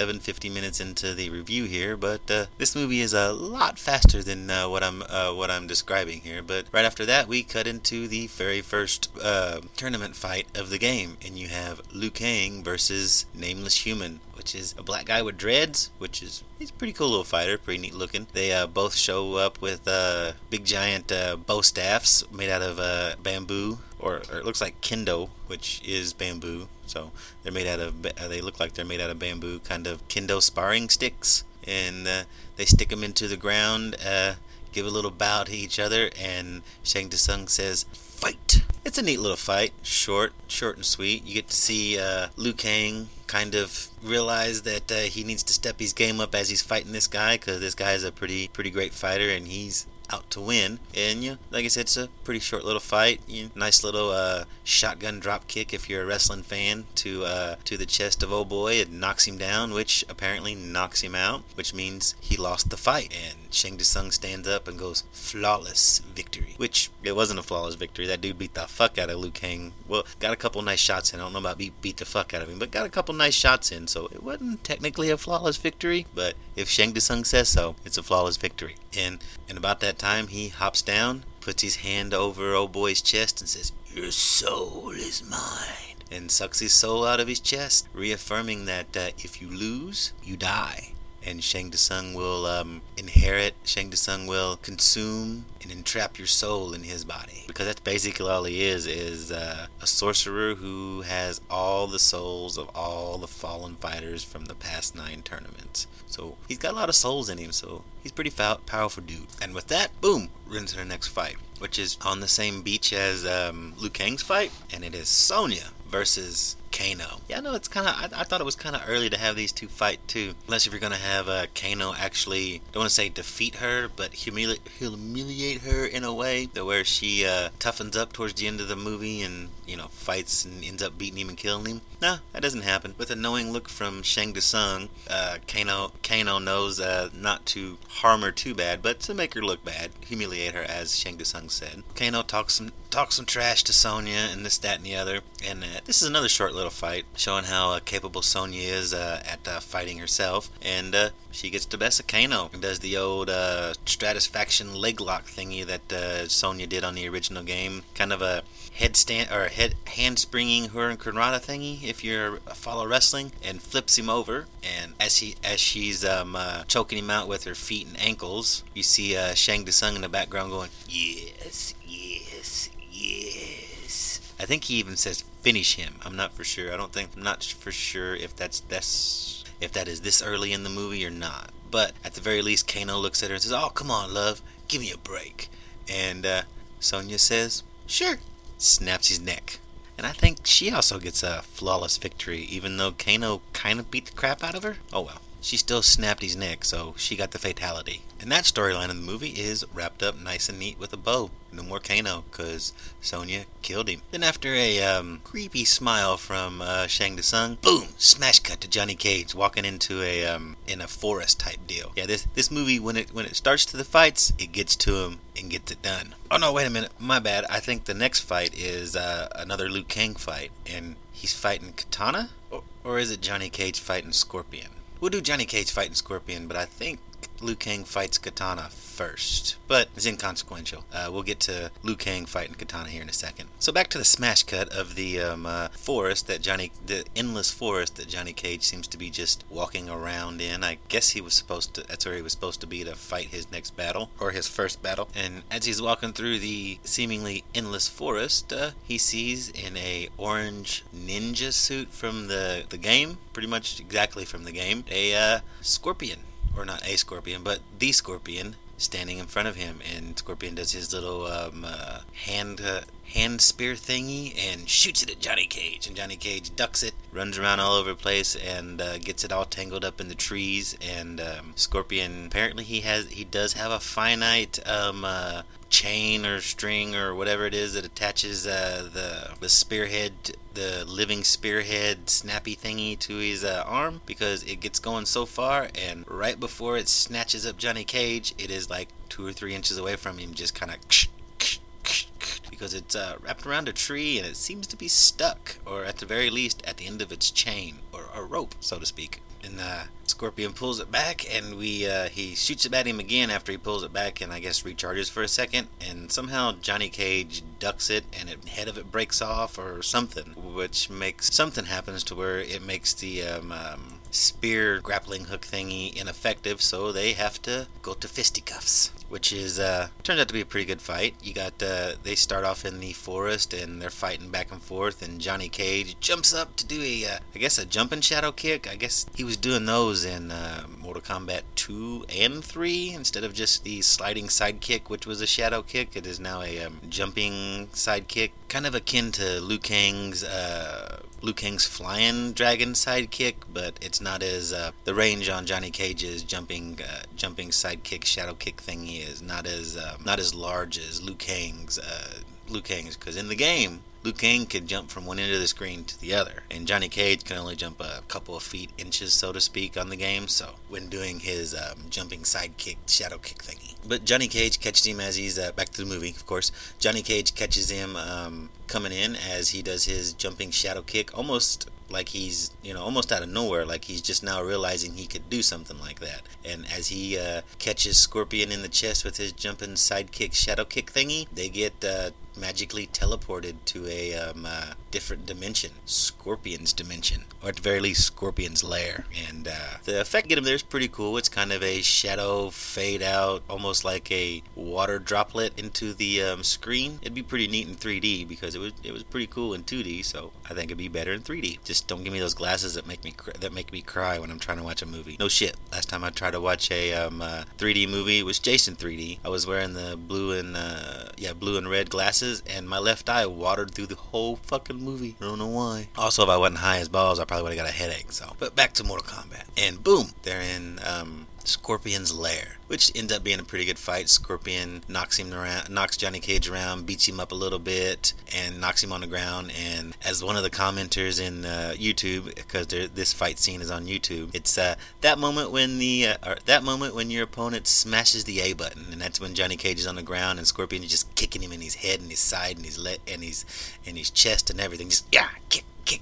50 minutes into the review here, but this movie is a lot faster than what I'm describing here. But right after that, we cut into the very first tournament fight of the game. And you have Liu Kang versus Nameless Human, which is a black guy with dreads, he's a pretty cool little fighter, pretty neat looking. They both show up with big giant bow staffs made out of bamboo, or it looks like kendo, which is bamboo. So they're made out of, they look like they're made out of bamboo, kind of kendo sparring sticks. And they stick them into the ground, give a little bow to each other, and Shang Tsung says, "Fight!" It's a neat little fight, short and sweet. You get to see Liu Kang kind of realize that he needs to step his game up as he's fighting this guy, because this guy is a pretty great fighter, and he's out to win. And like I said, it's a pretty short little fight. Nice little shotgun drop kick, if you're a wrestling fan, to the chest of old boy. It knocks him down, which apparently knocks him out, which means he lost the fight. And Shang Tsung stands up and goes, "Flawless victory," which it wasn't a flawless victory. That dude beat the fuck out of Liu Kang. Well, got a couple nice shots in. I don't know about beat the fuck out of him, but got a couple nice shots in. So it wasn't technically a flawless victory, but if Shang Tsung says so, it's a flawless victory. And about that time, he hops down, puts his hand over old boy's chest and says, "Your soul is mine," and sucks his soul out of his chest, reaffirming that if you lose, you die. And Shang Tsung will inherit, Shang Tsung will consume and entrap your soul in his body. Because that's basically all he is a sorcerer who has all the souls of all the fallen fighters from the past 9 tournaments. So he's got a lot of souls in him, so he's pretty powerful dude. And with that, boom, we're into the next fight, which is on the same beach as Liu Kang's fight, and it is Sonya versus Kano. Yeah, I know it's kind of, I thought it was kind of early to have these two fight too. Unless if you're going to have Kano actually, don't want to say defeat her, but humiliate her in a way that where she toughens up towards the end of the movie and, fights and ends up beating him and killing him. No, that doesn't happen. With a knowing look from Shang Tsung, Kano knows not to harm her too bad, but to make her look bad, humiliate her, as Shang Tsung said. Kano talks some trash to Sonya and this, that, and the other. And this is another short little fight showing how capable Sonya is at fighting herself. And she gets the best of Kano and does the old Stratisfaction leg lock thingy that Sonya did on the original game. Kind of a headstand or handspringing Hurricanrana thingy if you're a follow wrestling, and flips him over. And as she's choking him out with her feet and ankles, you see Shang Tsung in the background going, "Yes, yes, yes." I think he even says "finish him." I'm not for sure. I'm not for sure if that is this early in the movie or not. But at the very least, Kano looks at her and says, "Oh, come on, love, give me a break." And Sonya says, "Sure." Snaps his neck. And I think she also gets a flawless victory, even though Kano kind of beat the crap out of her. Oh well. She still snapped his neck, so she got the fatality. And that storyline of the movie is wrapped up nice and neat with a bow. No more Kano, because Sonya killed him. Then after a creepy smile from Shang Tsung, boom, smash cut to Johnny Cage walking into in a forest type deal. Yeah, this movie, when it starts to the fights, it gets to him and gets it done. Oh no, wait a minute, my bad. I think the next fight is another Liu Kang fight, and he's fighting Katana? Or is it Johnny Cage fighting Scorpion? We'll do Johnny Cage fighting Scorpion, but I think Liu Kang fights Katana first. But it's inconsequential. We'll get to Liu Kang fighting Katana here in a second. So back to the smash cut of the forest the endless forest that Johnny Cage seems to be just walking around in. I guess that's where he was supposed to be to fight his next battle, or his first battle. And as he's walking through the seemingly endless forest, he sees in a orange ninja suit from the game, pretty much exactly from the game, a scorpion. Or not a scorpion, but the scorpion standing in front of him. And Scorpion does his little hand spear thingy and shoots it at Johnny Cage. And Johnny Cage ducks it, runs around all over the place, and gets it all tangled up in the trees. And Scorpion, apparently he does have a finite chain or string or whatever it is that attaches the spearhead, the living spearhead snappy thingy to his arm, because it gets going so far, and right before it snatches up Johnny Cage, it is like 2 or 3 inches away from him, just kind of because it's wrapped around a tree and it seems to be stuck, or at the very least at the end of its chain, or a rope, so to speak. And Scorpion pulls it back, and he shoots it at him again after he pulls it back, and I guess recharges for a second, and somehow Johnny Cage ducks it, and the head of it breaks off or something, which makes something happens to where it makes the spear grappling hook thingy ineffective, so they have to go to fisticuffs, which is turns out to be a pretty good fight. You got they start off in the forest and they're fighting back and forth, and Johnny Cage jumps up to do a jumping shadow kick. I guess he was doing those in Mortal Kombat 2 and 3 instead of just the sliding side kick, which was a shadow kick. It is now a jumping side kick, kind of akin to Liu Kang's flying dragon sidekick, but it's not as the range on Johnny Cage's jumping sidekick shadow kick thingy is not as large as Liu Kang's, because in the game Liu Kang can jump from one end of the screen to the other, and Johnny Cage can only jump a couple of feet, inches, so to speak, on the game, so when doing his jumping sidekick shadow kick thingy. But Johnny Cage catches him as he's back to the movie, of course. Johnny Cage catches him coming in as he does his jumping shadow kick, almost like he's, almost out of nowhere, like he's just now realizing he could do something like that. And as he catches Scorpion in the chest with his jumping sidekick shadow kick thingy, they get magically teleported to a different dimension, Scorpion's dimension, or at the very least Scorpion's lair. And the effect to get him there is pretty cool. It's kind of a shadow fade out, almost like a water droplet into the screen. It'd be pretty neat in 3D because it was pretty cool in 2D, so I think it'd be better in 3D. Just don't give me those glasses that make me cry when I'm trying to watch a movie. No shit. Last time I tried to watch a 3D movie, it was Jason 3D. I was wearing the blue and red glasses, and my left eye watered through the whole fucking movie. I don't know why. Also, if I wasn't high as balls, I probably would have got a headache. So, but back to Mortal Kombat, and boom, they're in Scorpion's lair, which ends up being a pretty good fight. Scorpion knocks Johnny Cage around, beats him up a little bit, and knocks him on the ground. And as one of the commenters in YouTube, because this fight scene is on YouTube, it's that moment when your opponent smashes the A button, and that's when Johnny Cage is on the ground and Scorpion is just kicking him in his head and his side and his chest and everything. Just kick.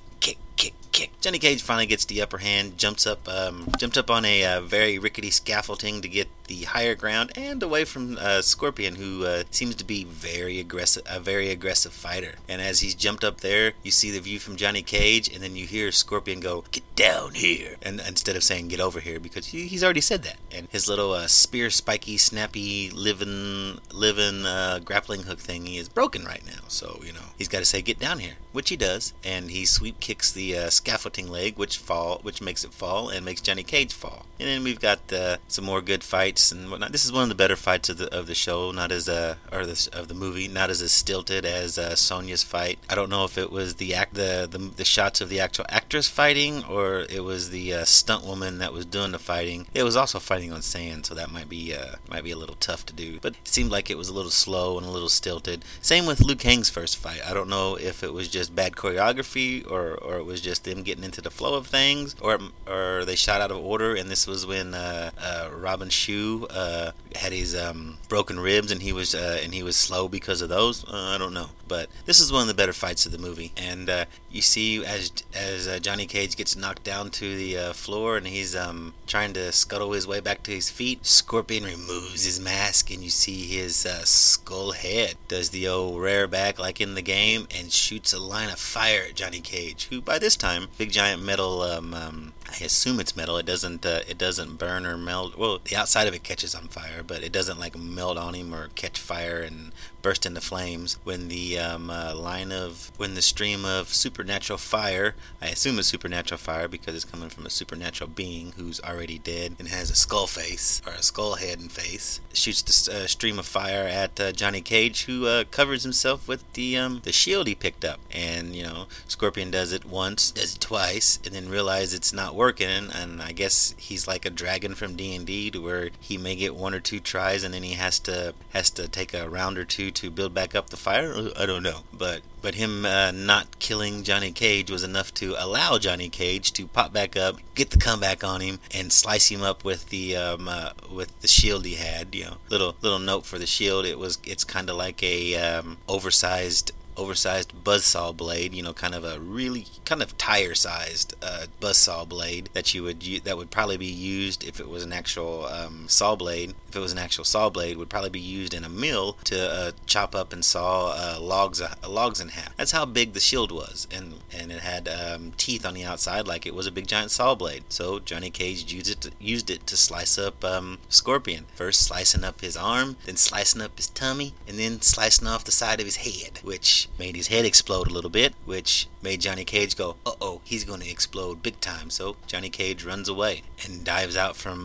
Johnny Cage finally gets the upper hand, jumped up on a very rickety scaffolding to get the higher ground and away from Scorpion, who seems to be a very aggressive fighter. And as he's jumped up there, you see the view from Johnny Cage, and then you hear Scorpion go, "Get down here," and instead of saying "get over here," because he's already said that. And his little spear, spiky, snappy, living grappling hook thingy is broken right now. So he's got to say "get down here," which he does, and he sweep kicks the scaffolding leg, which makes it fall and makes Johnny Cage fall. And then we've got some more good fights and whatnot. This is one of the better fights of the show, of the movie, not as stilted as Sonya's fight. I don't know if it was the shots of the actual actress fighting, or it was the stunt woman that was doing the fighting. It was also fighting on sand, so that might be a little tough to do. But it seemed like it was a little slow and a little stilted. Same with Liu Kang's first fight. I don't know if it was just bad choreography or it was just them getting into the flow of things, or they shot out of order. And this was when Robin Shou had his broken ribs, and he was slow because of those. I don't know, but this is one of the better fights of the movie. And you see as Johnny Cage gets knocked down to the floor, and he's trying to scuttle his way back to his feet, Scorpion removes his mask, and you see his skull head does the old rear back like in the game, and shoots a line of fire at Johnny Cage, who by this time, big giant metal, I assume it's metal. It doesn't burn or melt. Well, the outside of it catches on fire, but it doesn't like melt on him or catch fire and burst into flames. When the stream of supernatural fire, I assume it's supernatural fire because it's coming from a supernatural being who's already dead and has a skull face, or a skull head and face, shoots the stream of fire at Johnny Cage, who covers himself with the shield he picked up. And Scorpion does it once, does it twice, and then realizes it's not working, and I guess he's like a dragon from D&D, to where he may get one or two tries, and then he has to take a round or two to build back up the fire. I don't know, but him not killing Johnny Cage was enough to allow Johnny Cage to pop back up, get the comeback on him, and slice him up with the shield he had. Little note for the shield. It's kind of like a oversized buzzsaw blade, kind of a really kind of tire-sized buzzsaw blade that would probably be used if it was an actual saw blade. If it was an actual saw blade, would probably be used in a mill to chop up and saw logs in half. That's how big the shield was, and it had teeth on the outside like it was a big giant saw blade. So Johnny Cage used it to slice up Scorpion. First slicing up his arm, then slicing up his tummy, and then slicing off the side of his head, which made his head explode a little bit, which made Johnny Cage go, uh-oh, he's going to explode big time. So Johnny Cage runs away and dives out from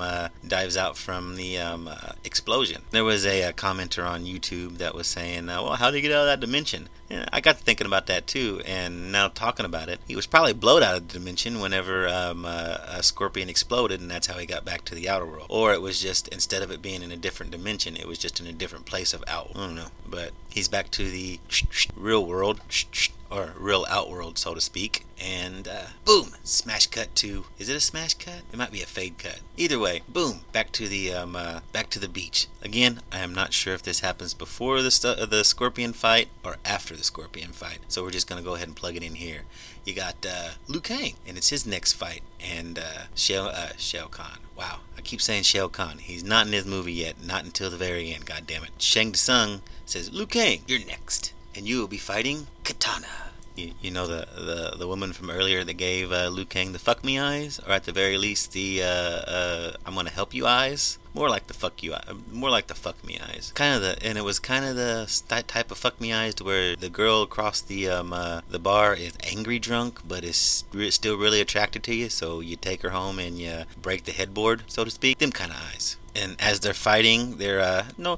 the explosion. There was a commenter on YouTube that was saying, well, how did he get out of that dimension? And I got to thinking about that too, and now talking about it, he was probably blowed out of the dimension whenever a Scorpion exploded, and that's how he got back to the outer world. Or it was just, instead of it being in a different dimension, it was just in a different place of out. I don't know, but he's back to the real world, or real outworld, so to speak, and boom, smash cut to, is it a smash cut? It might be a fade cut. Either way, boom, back to the beach. Again, I am not sure if this happens before the Scorpion fight or after the Scorpion fight, so we're just gonna go ahead and plug it in here. You got Liu Kang, and it's his next fight, and Shao Kahn. Wow, I keep saying Shao Kahn. He's not in this movie yet, not until the very end. God damn it. Shang Tsung says, "Liu Kang, you're next, and you will be fighting Katana." You know the woman from earlier that gave Liu Kang the fuck me eyes, or at the very least the I'm gonna help you eyes. More like the fuck me eyes. And it was kind of the type of fuck me eyes to where the girl across the bar is angry drunk, but is still really attracted to you. So you take her home and you break the headboard, so to speak. Them kind of eyes. And as they're fighting, there no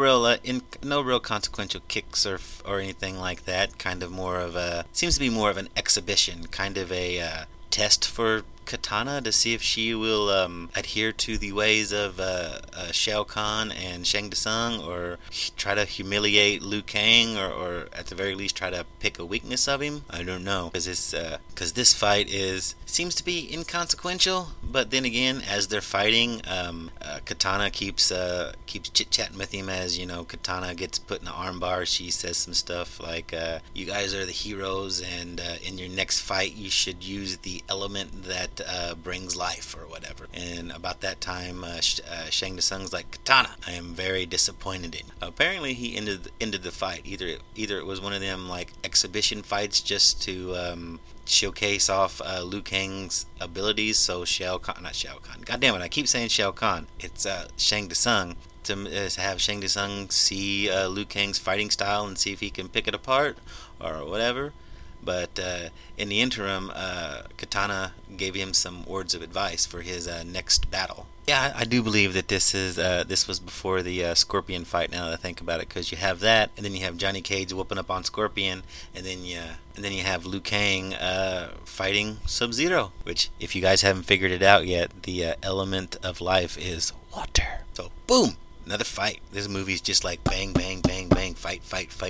real consequential kicks or anything like that. Kind of more of seems to be more of an exhibition, kind of a test for Katana to see if she will adhere to the ways of Shao Kahn and Shang Tsung, or try to humiliate Liu Kang, or at the very least try to pick a weakness of him. I don't know, because this fight seems to be inconsequential. But then again, as they're fighting, Katana keeps chit-chatting with him. As Katana gets put in the armbar, she says some stuff like, "You guys are the heroes, and in your next fight, you should use the element that brings life," or whatever. And about that time, Shang Tsung's like, "Katana, I am very disappointed in you." Apparently, he ended the fight. Either it was one of them like exhibition fights just to showcase off Liu Kang's abilities. So not Shao Kahn. God damn it! I keep saying Shao Kahn. It's Shang Tsung. To have Shang Tsung see Liu Kang's fighting style and see if he can pick it apart or whatever. But in the interim, Katana gave him some words of advice for his next battle. Yeah, I do believe that this was before the Scorpion fight. Now that I think about it, because you have that, and then you have Johnny Cage whooping up on Scorpion, and then you have Liu Kang fighting Sub-Zero. Which, if you guys haven't figured it out yet, the element of life is water. So, boom. Another fight. This movie's just like bang, bang, bang, bang, fight,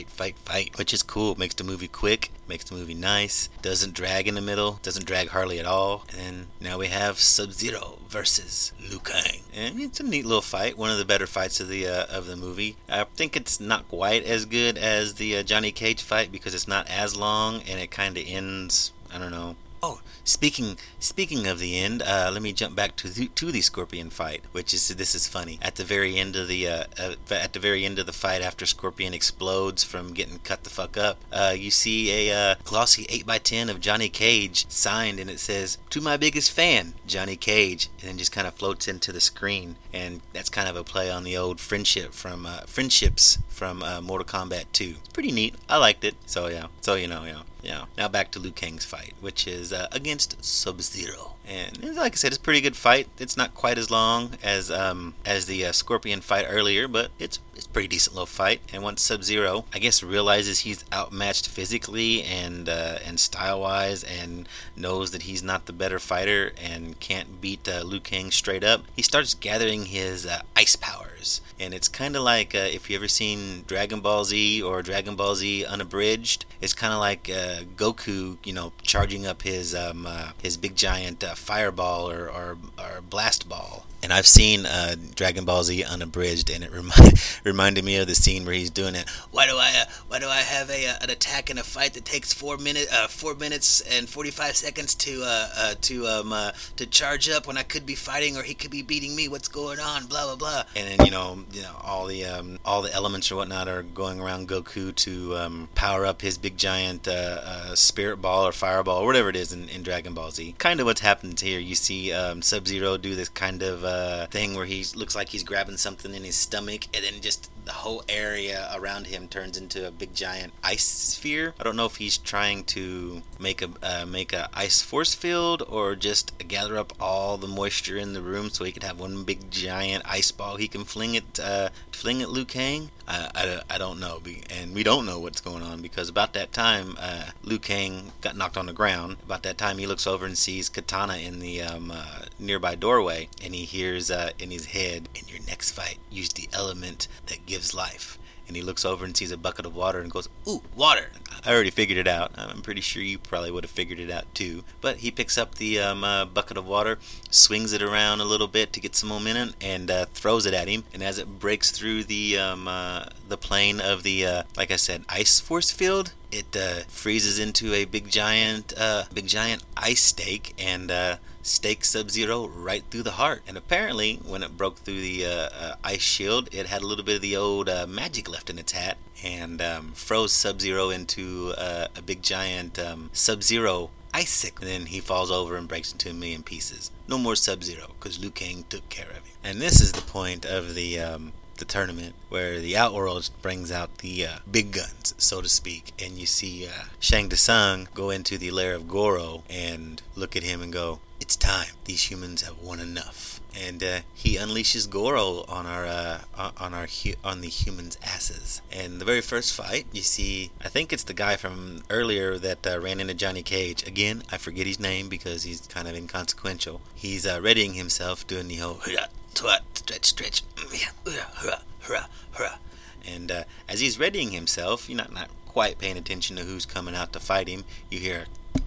which is cool. It makes the movie quick, makes the movie nice, doesn't drag in the middle, doesn't drag hardly at all. And now we have Sub-Zero versus Liu Kang, and it's a neat little fight. One of the better fights of the movie. I think it's not quite as good as the Johnny Cage fight because it's not as long, and it kind of ends, I don't know. Oh, speaking of the end, let me jump back to the Scorpion fight, this is funny. At the very end of the fight, after Scorpion explodes from getting cut the fuck up, you see a glossy 8x10 of Johnny Cage signed, and it says, "To my biggest fan, Johnny Cage," and then just kind of floats into the screen. And that's kind of a play on the old friendships from Mortal Kombat 2. It's pretty neat. I liked it. So yeah. Now back to Liu Kang's fight, which is against Sub-Zero. And like I said, it's a pretty good fight. It's not quite as long as the Scorpion fight earlier, but it's a pretty decent little fight. And once Sub-Zero, I guess, realizes he's outmatched physically and style-wise, and knows that he's not the better fighter and can't beat Liu Kang straight up, he starts gathering his ice powers. And it's kind of like if you ever seen Dragon Ball Z or Dragon Ball Z Unabridged, it's kind of like Goku, charging up his big giant fireball or blast ball. And I've seen Dragon Ball Z Unabridged, and it reminded me of the scene where he's doing it. Why do I have an attack in a fight that takes 4 minutes and 45 seconds to charge up when I could be fighting or he could be beating me? What's going on? Blah blah blah. And then all the elements or whatnot are going around Goku to power up his big giant spirit ball or fireball or whatever it is in Dragon Ball Z. Kind of what's happened here. You see Sub-Zero do this kind of thing where he looks like he's grabbing something in his stomach, and then just the whole area around him turns into a big giant ice sphere. I don't know if he's trying to make a ice force field or just gather up all the moisture in the room so he could have one big giant ice ball he can fling at Liu Kang. I don't know, and we don't know what's going on, because about that time Liu Kang got knocked on the ground. About that time he looks over and sees Katana in the nearby doorway, and he hears in his head, "In your next fight, use the element that gives life." And he looks over and sees a bucket of water and goes, "Ooh, water!" I already figured it out. I'm pretty sure you probably would have figured it out too. But he picks up the bucket of water, swings it around a little bit to get some momentum, and throws it at him. And as it breaks through the plane of the, like I said, ice force field, it freezes into a big giant ice stake and stakes Sub-Zero right through the heart. And apparently, when it broke through the ice shield, it had a little bit of the old magic left in its hat, and froze Sub-Zero into a big giant Sub-Zero icicle. And then he falls over and breaks into a million pieces. No more Sub-Zero, because Liu Kang took care of him. And this is the point of the tournament where the Outworld brings out the big guns, so to speak, and you see Shang Tsung go into the lair of Goro and look at him and go, "It's time. These humans have won enough." And he unleashes Goro on the humans' asses. And the very first fight, you see, I think it's the guy from earlier that ran into Johnny Cage. Again, I forget his name because he's kind of inconsequential. He's readying himself, doing the whole stretch, and as he's readying himself, you're not quite paying attention to who's coming out to fight him. You hear,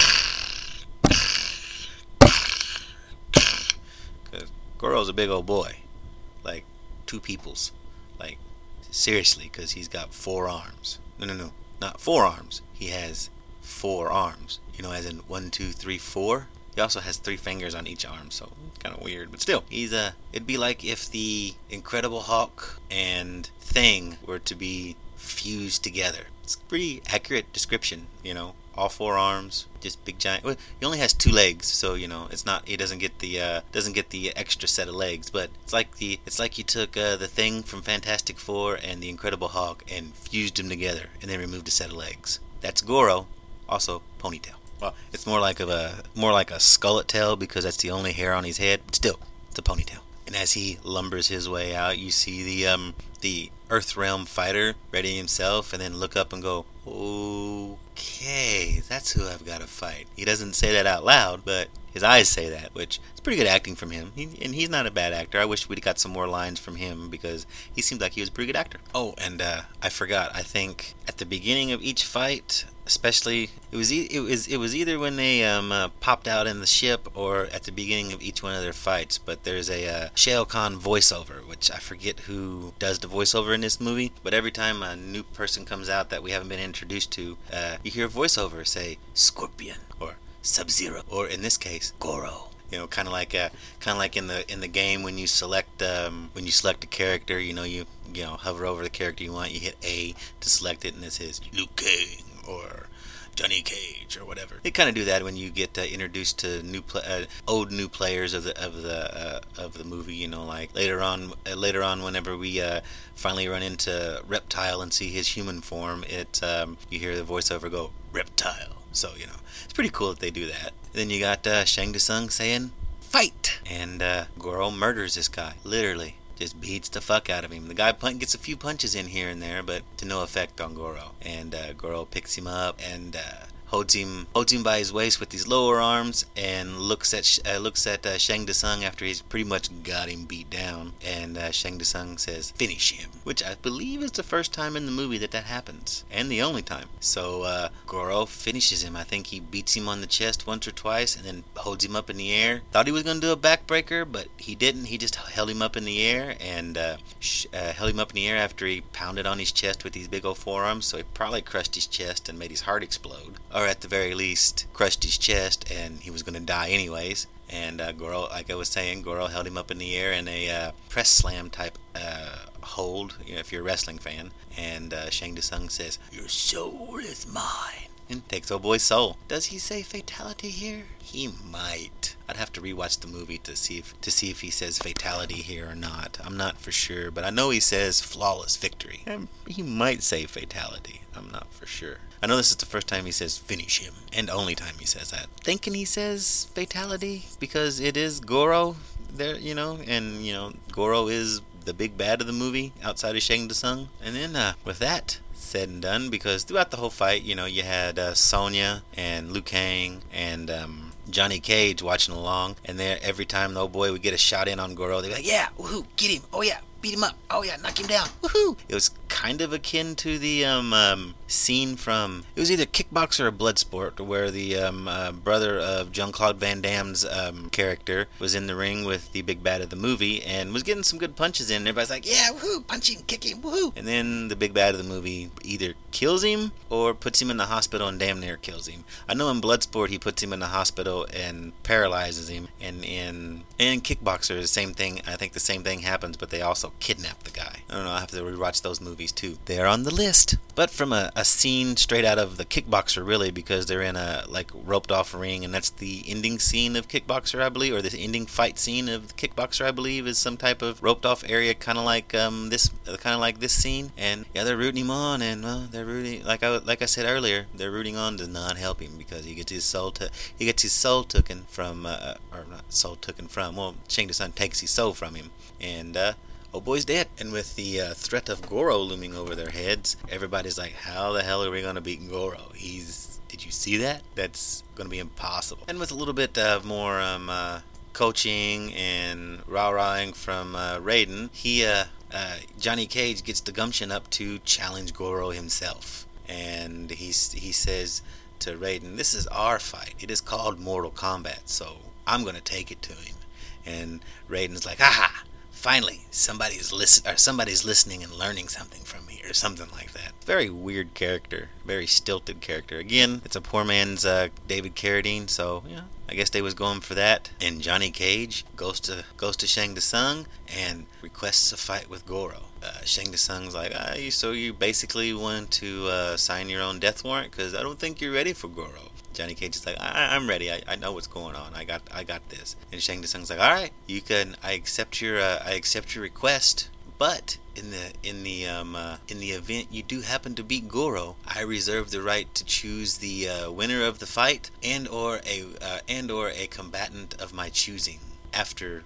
because Goro's a big old boy, like 2 peoples, like seriously, because he's got 4 arms. No, not 4 arms. He has 4 arms. As in 1, 2, 3, 4. He also has 3 fingers on each arm, so kind of weird. But still, it'd be like if the Incredible Hulk and Thing were to be fused together. It's a pretty accurate description, all 4 arms, just big giant. Well, he only has 2 legs, so it's not. He doesn't get the extra set of legs. But it's like you took the Thing from Fantastic Four and the Incredible Hulk and fused them together, and then removed a set of legs. That's Goro, also ponytail. Well, it's more like a skullet tail, because that's the only hair on his head. But still, it's a ponytail. And as he lumbers his way out, you see the Earthrealm fighter ready himself, and then look up and go, "Okay, that's who I've got to fight." He doesn't say that out loud, but his eyes say that, which is pretty good acting from him. And he's not a bad actor. I wish we'd got some more lines from him, because he seemed like he was a pretty good actor. Oh, and I forgot. I think at the beginning of each fight, especially, it was either when they popped out in the ship or at the beginning of each one of their fights. But there's a Shao Kahn voiceover, which I forget who does the voiceover in this movie. But every time a new person comes out that we haven't been introduced to, you hear a voiceover say Scorpion or Sub-Zero, or in this case, Goro. Kind of like in the game when you select a character, you hover over the character you want, you hit A to select it, and it says Liu Kang or Johnny Cage or whatever. They kind of do that when you get introduced to new players of the movie. Like later on, whenever we finally run into Reptile and see his human form, you hear the voiceover go, "Reptile, So, it's pretty cool that they do that. Then you got Shang Tsung saying, fight! And Goro murders this guy, literally. Just beats the fuck out of him. The guy gets a few punches in here and there, but to no effect on Goro. And Goro picks him up and holds him by his waist with his lower arms and looks at Shang Tsung after he's pretty much got him beat down. And Shang Tsung says, finish him, which I believe is the first time in the movie that happens, and the only time. So Goro finishes him. I think he beats him on the chest once or twice and then holds him up in the air. Thought he was going to do a backbreaker, but he didn't. He just held him up in the air and held him up in the air after he pounded on his chest with these big old forearms. So he probably crushed his chest and made his heart explode. Or at the very least, crushed his chest, and he was going to die anyways. And Goro, like I was saying, Goro held him up in the air in a press slam type hold, if you're a wrestling fan. And Shang Tsung says, your soul is mine. And takes old boy's soul. Does he say fatality here? He might. I'd have to rewatch the movie to see if he says fatality here or not. I'm not for sure, but I know he says flawless victory. And he might say fatality. I'm not for sure. I know this is the first time he says finish him, and only time he says that. Thinking he says fatality because it is Goro there, and Goro is the big bad of the movie outside of Shang Tsung. And then with that said and done, because throughout the whole fight, you had Sonya and Liu Kang and Johnny Cage watching along, and there every time the old boy would get a shot in on Goro, they'd be like, yeah, woohoo, get him, oh yeah, beat him up, oh yeah, knock him down, woohoo. It was kind of akin to the scene from, it was either Kickboxer or Bloodsport, where the brother of Jean-Claude Van Damme's character was in the ring with the big bad of the movie and was getting some good punches in, and everybody's like, yeah, woohoo, punch him, kick him, woohoo. And then the big bad of the movie either kills him or puts him in the hospital and damn near kills him. I know in Bloodsport he puts him in the hospital and paralyzes him, and in Kickboxer the same thing. I think the same thing happens, but they also kidnap the guy. I don't know, I have to rewatch those movies too. They're on the list. But from a scene straight out of the Kickboxer, really, because they're in a roped off ring, and that's the ending scene of Kickboxer, I believe, or the ending fight scene of Kickboxer, I believe, is some type of roped off area, kind of like this scene. And yeah, they're rooting him on, and they're rooting, like I said earlier, they're rooting on to not help him because he gets his soul taken from, or not soul taken from. Well, Shang Tsung takes his soul from him, and oh boy's dead. And with the threat of Goro looming over their heads, everybody's like, how the hell are we going to beat Goro? Did you see that? That's going to be impossible. And with a little bit more coaching and rah-rahing from Raiden, Johnny Cage gets the gumption up to challenge Goro himself. And he says to Raiden, this is our fight. It is called Mortal Kombat, so I'm going to take it to him. And Raiden's like, aha! Finally, somebody's listening and learning something from me, or something like that. Very weird character, very stilted character. Again, it's a poor man's David Carradine, so I guess they was going for that. And Johnny Cage goes to Shang Tsung and requests a fight with Goro. Shang Tsung's like, so you basically want to sign your own death warrant? Because I don't think you're ready for Goro. Johnny Cage is like, I'm ready. I know what's going on. I got this. And Shang Tsung's like, all right, I accept your request. But in the event you do happen to beat Goro, I reserve the right to choose the winner of the fight and or a combatant of my choosing after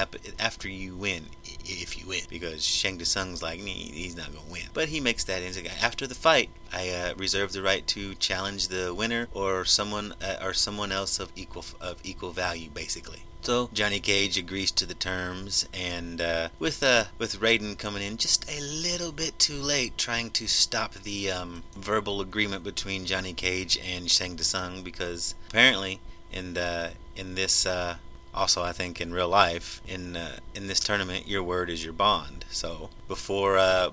you win, if you win, because Shang Tsung's like, he's not gonna win, but he makes that into after the fight. I reserve the right to challenge the winner or someone else of equal value, basically. So Johnny Cage agrees to the terms, and with Raiden coming in just a little bit too late, trying to stop the verbal agreement between Johnny Cage and Shang Tsung, because apparently in this. Also, I think in real life, in this tournament, your word is your bond. So before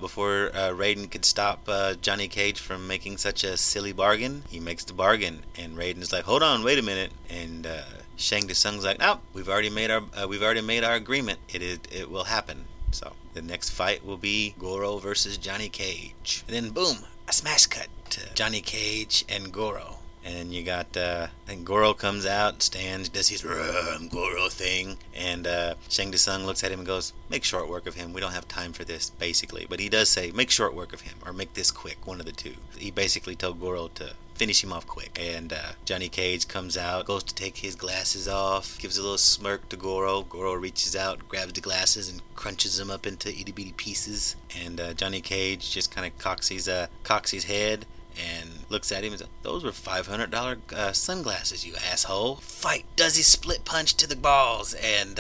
Raiden could stop Johnny Cage from making such a silly bargain, he makes the bargain, and Raiden's like, "Hold on, wait a minute," and Shang Tsung's like, "No, we've already made our agreement. It will happen." So the next fight will be Goro versus Johnny Cage, and then boom, a smash cut to Johnny Cage and Goro. And you got, and Goro comes out, stands, does his Goro thing, and Shang Tsung looks at him and goes, make short work of him, we don't have time for this, basically. But he does say, make short work of him, or make this quick, one of the two. He basically told Goro to finish him off quick. And Johnny Cage comes out, goes to take his glasses off, gives a little smirk to Goro. Goro reaches out, grabs the glasses, and crunches them up into itty bitty pieces. And Johnny Cage just kind of cocks his head and looks at him and says, those were $500 sunglasses, you asshole. Fight. Does he split punch to the balls? And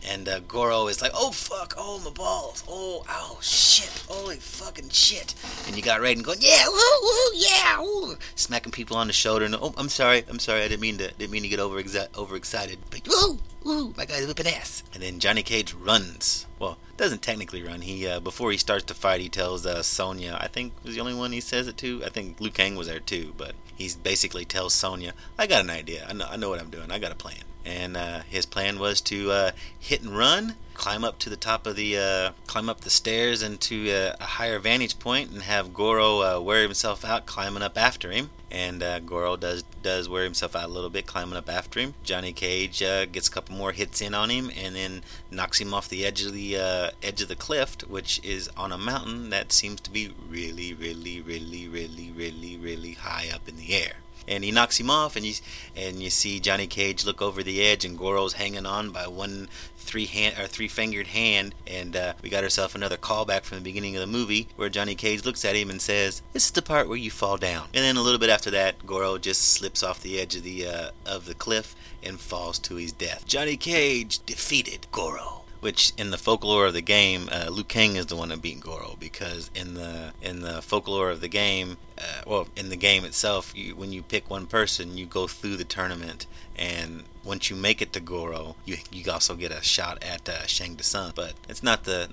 Goro is like, oh fuck, oh my balls, oh, ow, shit, holy fucking shit. And you got Raiden going, yeah, woo, yeah, woo, smacking people on the shoulder and, oh, I'm sorry, I didn't mean to get overexcited, but woo, my guy's whipping ass. And then Johnny Cage runs. Well, doesn't technically run. He before he starts to fight, he tells Sonya, I think was the only one he says it to. I think Liu Kang was there too, but he basically tells Sonya, I got an idea. I know what I'm doing. I got a plan. And his plan was to hit and run, climb up to the top of climb up the stairs into a higher vantage point, and have Goro wear himself out climbing up after him. And Goro does wear himself out a little bit climbing up after him. Johnny Cage gets a couple more hits in on him, and then knocks him off the edge of the cliff, which is on a mountain that seems to be really, really, really, really, really, really high up in the air. And he knocks him off, and you see Johnny Cage look over the edge, and Goro's hanging on by one three-fingered hand. And we got ourselves another callback from the beginning of the movie, where Johnny Cage looks at him and says, "This is the part where you fall down." And then a little bit after that, Goro just slips off the edge of the cliff and falls to his death. Johnny Cage defeated Goro. Which in the folklore of the game, Liu Kang is the one that beat Goro, because in the folklore of the game, in the game itself, when you pick one person, you go through the tournament, and once you make it to Goro, you also get a shot at Shang Tsung. But it's not the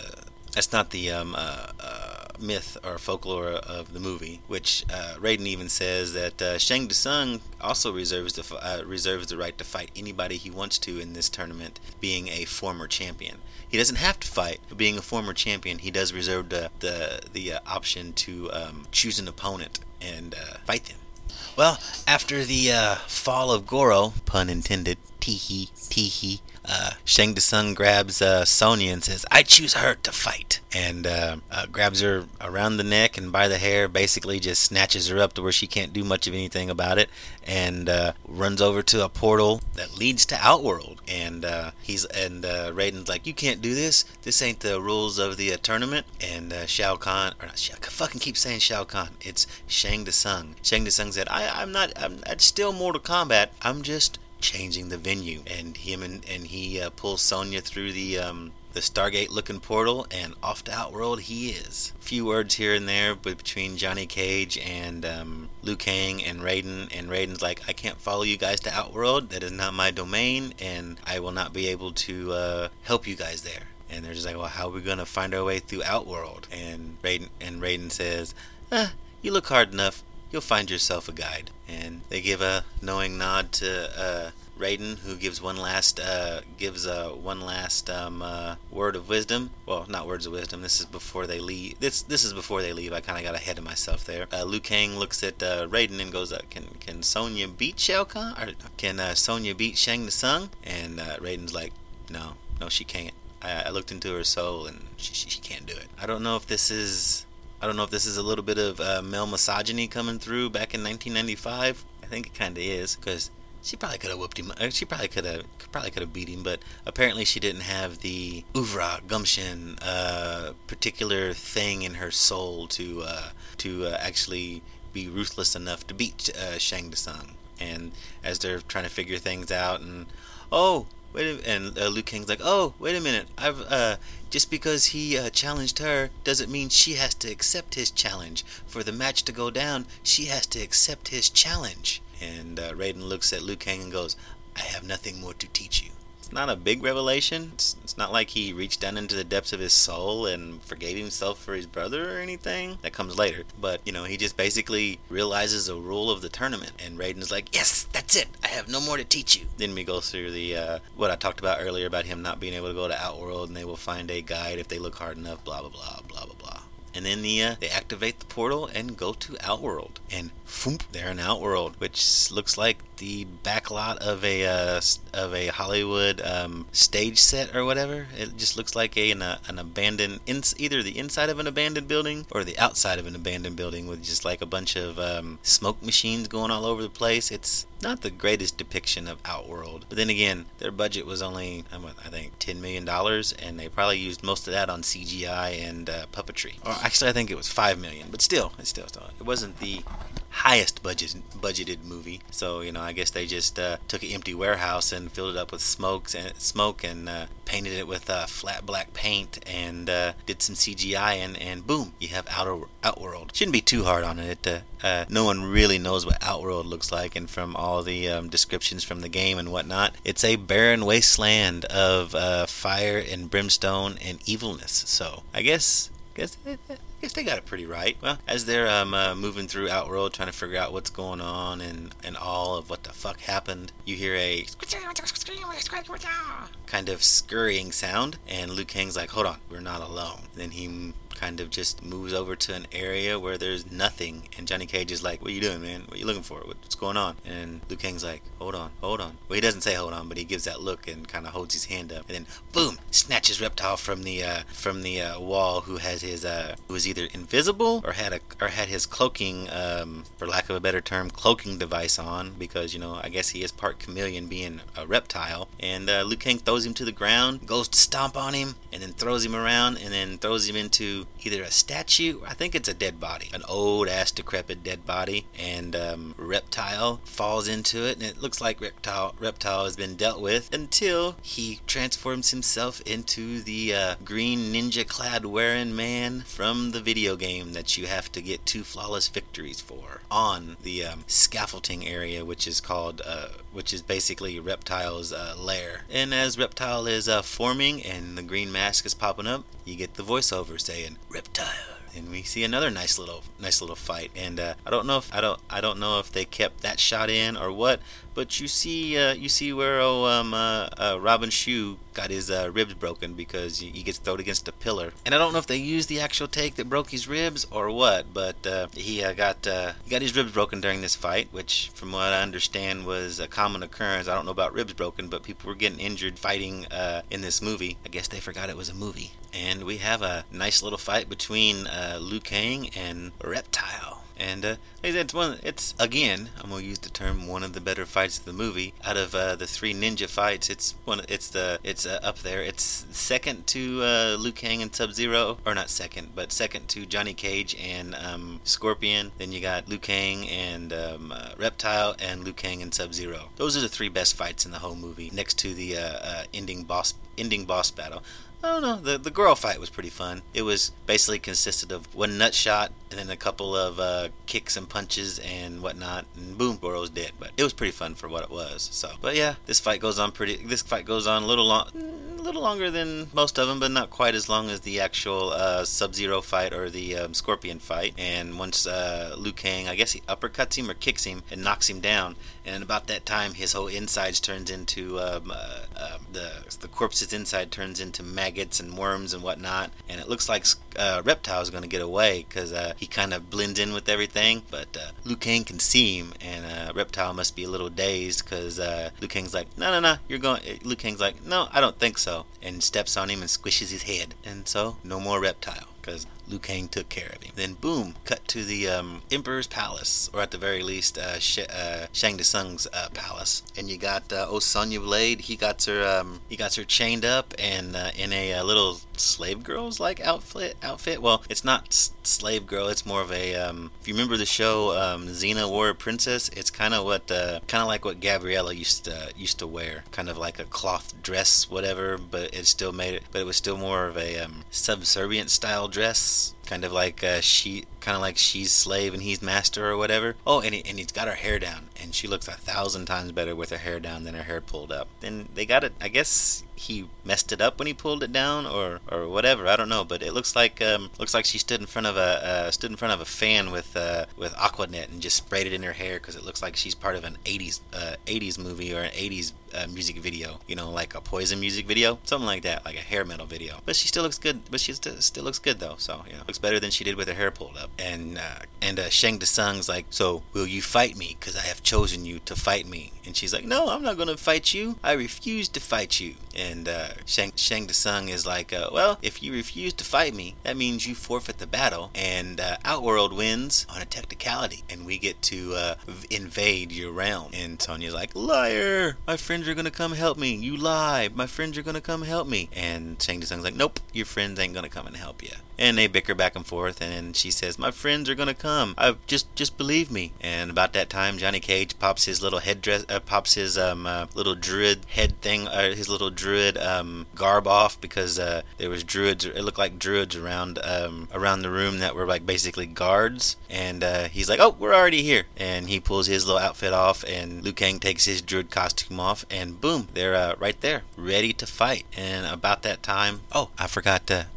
myth or folklore of the movie, which Raiden even says that Shang Tsung also reserves the right to fight anybody he wants to in this tournament, being a former champion. He doesn't have to fight, but being a former champion, he does reserve the option to choose an opponent and fight them. Well, after the fall of Goro, pun intended, tee hee, Shang Tsung grabs Sonya and says, I choose her to fight. And grabs her around the neck and by the hair, basically just snatches her up to where she can't do much of anything about it, and runs over to a portal that leads to Outworld. And Raiden's like, you can't do this. This ain't the rules of the tournament. And Shao Kahn, or not Shao, I fucking keep saying Shao Kahn. It's Shang Tsung. Shang Tsung said, I'm still Mortal Kombat. I'm just changing the venue. And he pulls Sonya through the Stargate looking portal, and off to Outworld he is. A few words here and there between Johnny Cage and Liu Kang and Raiden, and Raiden's like, I can't follow you guys to Outworld, that is not my domain, and I will not be able to help you guys there. And they're just like, well, how are we gonna find our way through Outworld? And Raiden says, you look hard enough, you'll find yourself a guide. And they give a knowing nod to Raiden, who gives one last word of wisdom. Well, not words of wisdom. This is before they leave. This is before they leave. I kind of got ahead of myself there. Liu Kang looks at Raiden and goes, "Can Sonya beat Shao Kahn? Or can Sonya beat Shang Tsung?" And Raiden's like, "No, she can't. I looked into her soul, and she can't do it." I don't know if this is a little bit of male misogyny coming through back in 1995. I think it kind of is, because she probably could have whooped him. She probably could have beat him, but apparently she didn't have the oeuvre, gumption, particular thing in her soul to actually be ruthless enough to beat Shang Tsung. And as they're trying to figure things out, and Liu Kang's like, oh, wait a minute, just because he challenged her doesn't mean she has to accept his challenge. For the match to go down, she has to accept his challenge. And Raiden looks at Liu Kang and goes, I have nothing more to teach you. It's not a big revelation. It's not like he reached down into the depths of his soul and forgave himself for his brother or anything. That comes later. But, he just basically realizes a rule of the tournament. And Raiden's like, yes, that's it. I have no more to teach you. Then we go through the what I talked about earlier about him not being able to go to Outworld, and they will find a guide if they look hard enough, blah, blah, blah, blah, blah, blah. and then they activate the portal and go to Outworld, and foomp, they're in Outworld, which looks like the backlot of a Hollywood stage set or whatever. It just looks like an abandoned, either the inside of an abandoned building or the outside of an abandoned building, with just like a bunch of smoke machines going all over the place. It's not the greatest depiction of Outworld, but then again, their budget was only, I think, $10 million, and they probably used most of that on CGI and puppetry. Or actually, I think it was $5 million, but still, it wasn't the highest budgeted movie. So, I guess they just took an empty warehouse and filled it up with smoke and painted it with flat black paint and did some CGI and boom, you have Outworld. Shouldn't be too hard on it. No one really knows what Outworld looks like, and from all the descriptions from the game and whatnot, it's a barren wasteland of fire and brimstone and evilness. So I guess they got it pretty right. Well, as they're moving through Outworld, trying to figure out what's going on and all of what the fuck happened, you hear a kind of scurrying sound, and Liu Kang's like, hold on, we're not alone. And then he kind of just moves over to an area where there's nothing, and Johnny Cage is like, what are you doing, man? What are you looking for? What's going on? And Liu Kang's like, hold on. Well, he doesn't say hold on, but he gives that look and kind of holds his hand up, and then boom, snatches Reptile from the wall, who has his who was either invisible or had his cloaking, for lack of a better term, cloaking device on, because I guess he is part chameleon, being a reptile. And Liu Kang throws him to the ground, goes to stomp on him, and then throws him around, and then throws him into either a statue, I think it's a dead body, an old ass decrepit dead body, and Reptile falls into it, and it looks like Reptile has been dealt with until he transforms himself into the green ninja clad wearing man from the video game that you have to get 2 flawless victories for on the scaffolding area, which is basically Reptile's lair. And as Reptile is forming and the green mask is popping up, you get the voiceover saying Reptile, and we see another nice little fight. And I don't know if they kept that shot in or what, but you see where Robin Shou got his ribs broken because he gets thrown against a pillar. And I don't know if they used the actual take that broke his ribs or what, but he got his ribs broken during this fight, which from what I understand was a common occurrence. I don't know about ribs broken, but people were getting injured fighting in this movie. I guess they forgot it was a movie. And we have a nice little fight between Liu Kang and Reptile. And it's again, I'm gonna use the term, one of the better fights of the movie. Out of the 3 ninja fights, it's up there. It's second to Liu Kang and Sub-Zero, or not second, but second to Johnny Cage and Scorpion. Then you got Liu Kang and Reptile, and Liu Kang and Sub-Zero. Those are the 3 best fights in the whole movie, next to the ending boss battle. I don't know, the girl fight was pretty fun. It was basically consisted of one nut shot and then a couple of kicks and punches and whatnot, and boom, Goro's dead. But it was pretty fun for what it was. So, but yeah, this fight goes on a little longer than most of them, but not quite as long as the actual Sub-Zero fight or the Scorpion fight. And once Liu Kang, I guess he uppercuts him or kicks him and knocks him down, and about that time his whole insides turns into the corpse's inside turns into maggots and worms and whatnot, and it looks like Reptile is going to get away because he kind of blends in with everything, but Liu Kang can see him, and Reptile must be a little dazed because Liu Kang's like, no, you're going. Liu Kang's like, no, I don't think so, and steps on him and squishes his head, and so no more Reptile because Liu Kang took care of him. Then boom, cut to the Emperor's palace, or at the very least Shang Tsung's palace, and you got Sonya Blade. He got her chained up and in a little slave girl's like outfit. Well, it's not slave girl. It's more of a if you remember the show Xena Warrior Princess, it's kind of like what Gabriella used to wear, kind of like a cloth dress, whatever. But it was still more of a subservient style dress, kind of like she's slave and he's master or whatever. Oh, and he's got her hair down, and she looks 1,000 times better with her hair down than her hair pulled up. Then they got it. I guess he messed it up when he pulled it down, or whatever. I don't know, but it looks like she stood in front of a fan with Aquanet and just sprayed it in her hair because it looks like she's part of an 80s movie or an 80s music video, like a Poison music video, something like that, like a hair metal video. But she still looks good. But she still looks good though. So looks better than she did with her hair pulled up. And Shang Tsung's like, so will you fight me? Because I have chosen you to fight me. And she's like, no, I'm not gonna fight you. I refuse to fight you. And Shang Tsung is like, well, if you refuse to fight me, that means you forfeit the battle, and Outworld wins on a technicality, and we get to invade your realm. And Sonya's like, liar! My friends are gonna come help me. You lie. My friends are gonna come help me. And Shang Tsung's like, nope, your friends ain't gonna come and help you. And they bicker back and forth, and then she says, my friends are gonna come. Just believe me. And about that time, Johnny Cage pops his little headdress, pops his little druid head thing, his little druid garb off, because there was druids. It looked like druids around the room that were like basically guards. And he's like, oh, we're already here. And he pulls his little outfit off, and Liu Kang takes his druid costume off, and boom, they're right there, ready to fight. And about that time, oh, I forgot to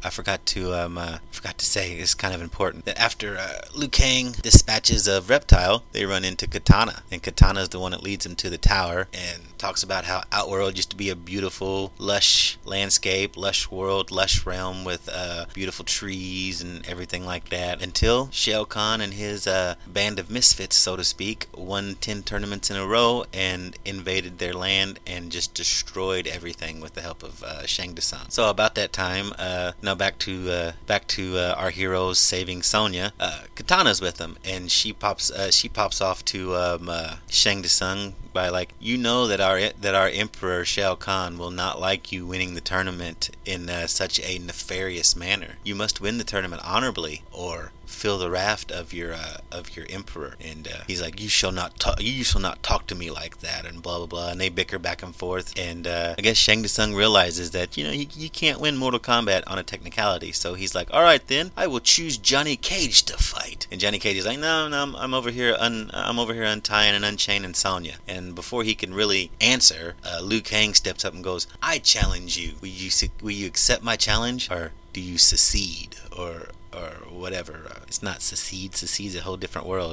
say, it's kind of important, that after Liu Kang dispatches of Reptile, they run into Katana, and Katana is the one that leads him to the tower and talks about how Outworld used to be a beautiful, lush landscape, lush world, lush realm with beautiful trees and everything like that, until Shao Kahn and his band of misfits, so to speak, won 10 tournaments in a row and invaded their land and just destroyed everything with the help of Shang Tsung. So about that time, now back to our heroes saving Sonya. Katana's with them, and she pops off to Shang Tsung by like, that our Emperor Shao Kahn will not like you winning the tournament in such a nefarious manner. You must win the tournament honorably, or feel the wrath of your emperor. And he's like, you shall not talk to me like that, and blah blah blah. And they bicker back and forth. And I guess Shang Tsung realizes that you can't win Mortal Kombat on a technicality. So he's like, all right then, I will choose Johnny Cage to fight. And Johnny Cage is like, no, I'm over here untying and unchaining Sonya. And before he can really answer, Liu Kang steps up and goes, I challenge you. Will you accept my challenge, or do you secede, or whatever? It's not secede. Secede's a whole different word.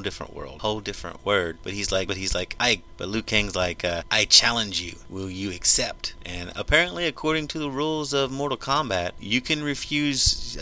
But Liu Kang's like, I challenge you. Will you accept? And apparently, according to the rules of Mortal Kombat, you can refuse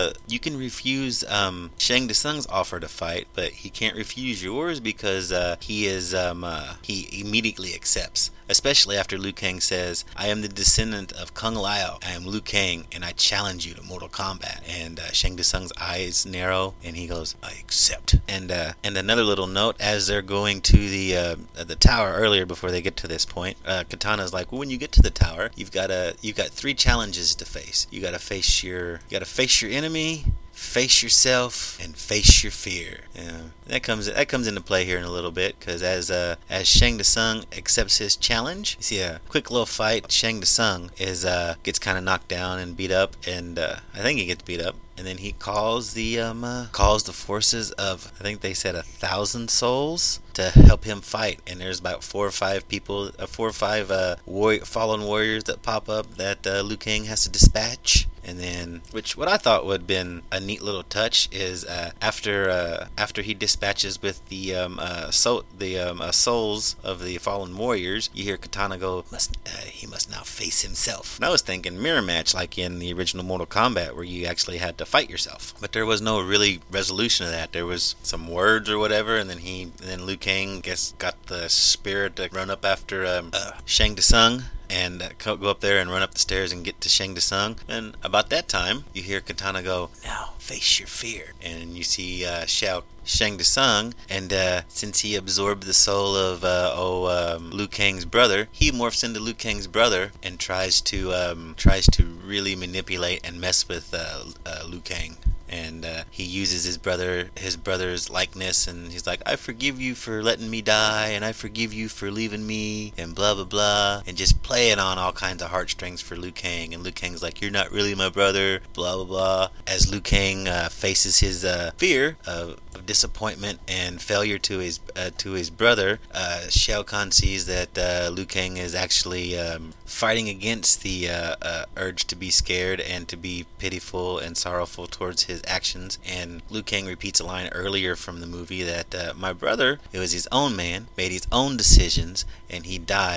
Shang Tsung's offer to fight, but he can't refuse yours, because he immediately accepts. Especially after Liu Kang says, I am the descendant of Kung Lao. I am Liu Kang, and I challenge you to Mortal Kombat. And Shang Tsung's eyes narrow, and he goes, I accept. And another little note, as they're going to the tower earlier, before they get to this point, Katana's like, well, when you get to the tower, you've got 3 challenges to face. You gotta face your enemy, face yourself, and face your fear. That comes into play here in a little bit, because as Shang Tsung accepts his challenge, you see a quick little fight. Shang Tsung gets kind of knocked down and beat up, and I think he gets beat up. And then he calls the forces of, I think they said 1,000 souls to help him fight. And there's about 4 or 5 people, 4 or 5 fallen warriors that pop up that Liu Kang has to dispatch. And then, what I thought would have been a neat little touch is after he dispatches with the souls of the fallen warriors, you hear Katana go, he must now face himself. And I was thinking mirror match, like in the original Mortal Kombat, where you actually had to fight yourself. But there was no really resolution of that. There was some words or whatever, and then Liu Kang got the spirit to run up after Shang Tsung, and go up there and run up the stairs and get to Shang Tsung. And about that time, you hear Katana go, now face your fear. And you see Shang Tsung, and since he absorbed the soul of Liu Kang's brother, he morphs into Liu Kang's brother and tries to really manipulate and mess with Liu Kang. And he uses his brother's likeness, and he's like, I forgive you for letting me die, and I forgive you for leaving me, and blah blah blah, and just playing on all kinds of heartstrings for Liu Kang. And Liu Kang's like, you're not really my brother, blah blah blah. As Liu Kang faces his fear of disappointment and failure to his brother, Shao Kahn sees that Liu Kang is actually fighting against the urge to be scared and to be pitiful and sorrowful towards his actions. And Liu Kang repeats a line earlier from the movie that my brother, it was his own man, made his own decisions, and he died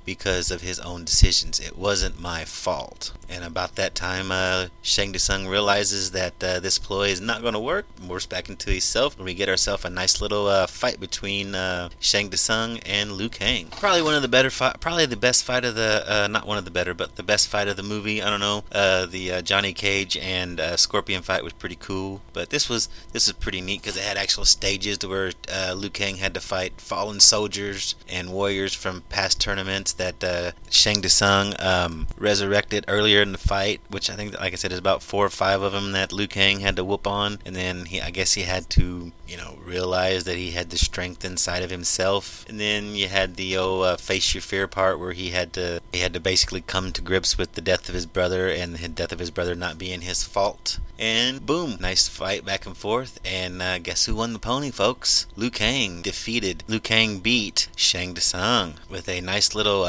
because of his own decisions. It wasn't my fault. And about that time, Shang Tsung realizes that this ploy is not going to work. Morphs back into himself, and we get ourselves a nice little fight between Shang Tsung and Liu Kang. Probably one of the better, probably the best fight of the, not one of the better, but the best fight of the movie. I don't know. The Johnny Cage and Scorpion fight was pretty cool, but this was pretty neat because it had actual stages to where Liu Kang had to fight fallen soldiers and warriors from past tournaments that Shang Tsung resurrected earlier in the fight, which I think, like I said, is about 4 or 5 of them that Liu Kang had to whoop on, and then I guess he had to, realize that he had the strength inside of himself. And then you had the face your fear part where he had to basically come to grips with the death of his brother and the death of his brother not being his fault. And boom, nice fight back and forth. And guess who won the pony, folks? Liu Kang beat Shang Tsung with a nice little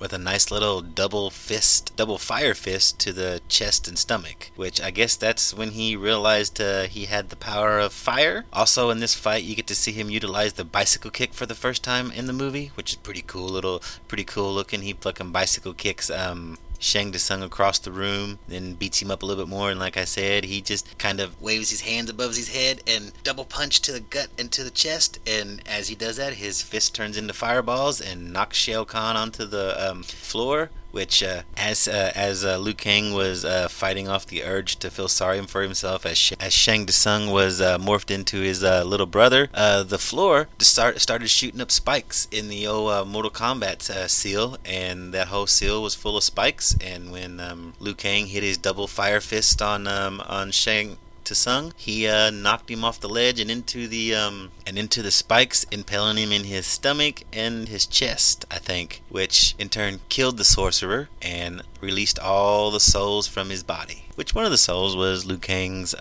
double fire fist to the chest and stomach. Which I guess that's when he realized he had the power of fire. Also in this fight, you get to see him utilize the bicycle kick for the first time in the movie, which is pretty cool looking. He fucking bicycle kicks Shang Tsung across the room, then beats him up a little bit more, and like I said, he just kind of waves his hands above his head and double punch to the gut and to the chest, and as he does that, his fist turns into fireballs and knocks Shao Kahn onto the floor, which as Liu Kang was fighting off the urge to feel sorry for himself as Shang Tsung was morphed into his little brother, the floor started shooting up spikes in the old Mortal Kombat seal, and that whole seal was full of spikes. And when Liu Kang hit his double fire fist on Shang Tsung, he knocked him off the ledge and into the spikes, impaling him in his stomach and his chest, I think, which in turn killed the sorcerer and released all the souls from his body. Which one of the souls was Liu Kang's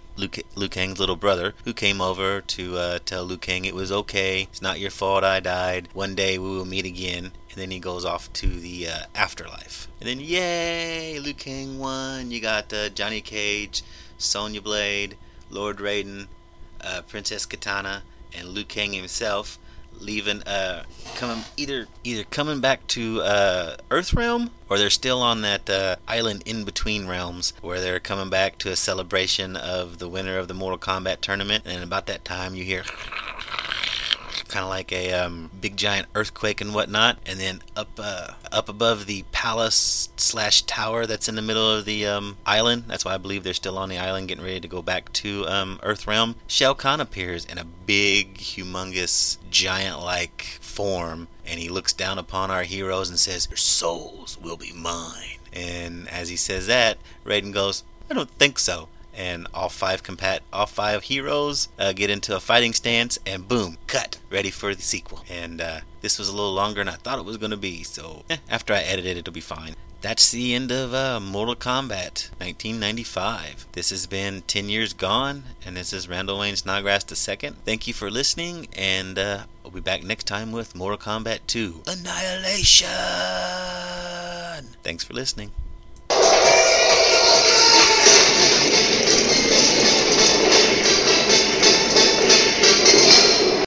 little brother, who came over to tell Liu Kang it was okay, it's not your fault I died, one day we will meet again. And then he goes off to the afterlife. And then yay, Liu Kang won. You got Johnny Cage, Sonya Blade, Lord Raiden, Princess Kitana, and Liu Kang himself leaving, coming back to Earthrealm, or they're still on that island in between realms where they're coming back to a celebration of the winner of the Mortal Kombat tournament. And about that time, you hear kind of like a big giant earthquake and whatnot, and then up above the palace / tower that's in the middle of the island, that's why I believe they're still on the island getting ready to go back to Earthrealm, Shao Kahn appears in a big, humongous, giant-like form, and he looks down upon our heroes and says, "Your souls will be mine." And as he says that, Raiden goes, "I don't think so." And all five heroes get into a fighting stance, and boom, cut, ready for the sequel. And this was a little longer than I thought it was going to be, so after I edit it, it'll be fine. That's the end of Mortal Kombat 1995. This has been 10 Years Gone, and this is Randall Wayne Snodgrass II. Thank you for listening, and I'll be back next time with Mortal Kombat 2 Annihilation. Thanks for listening.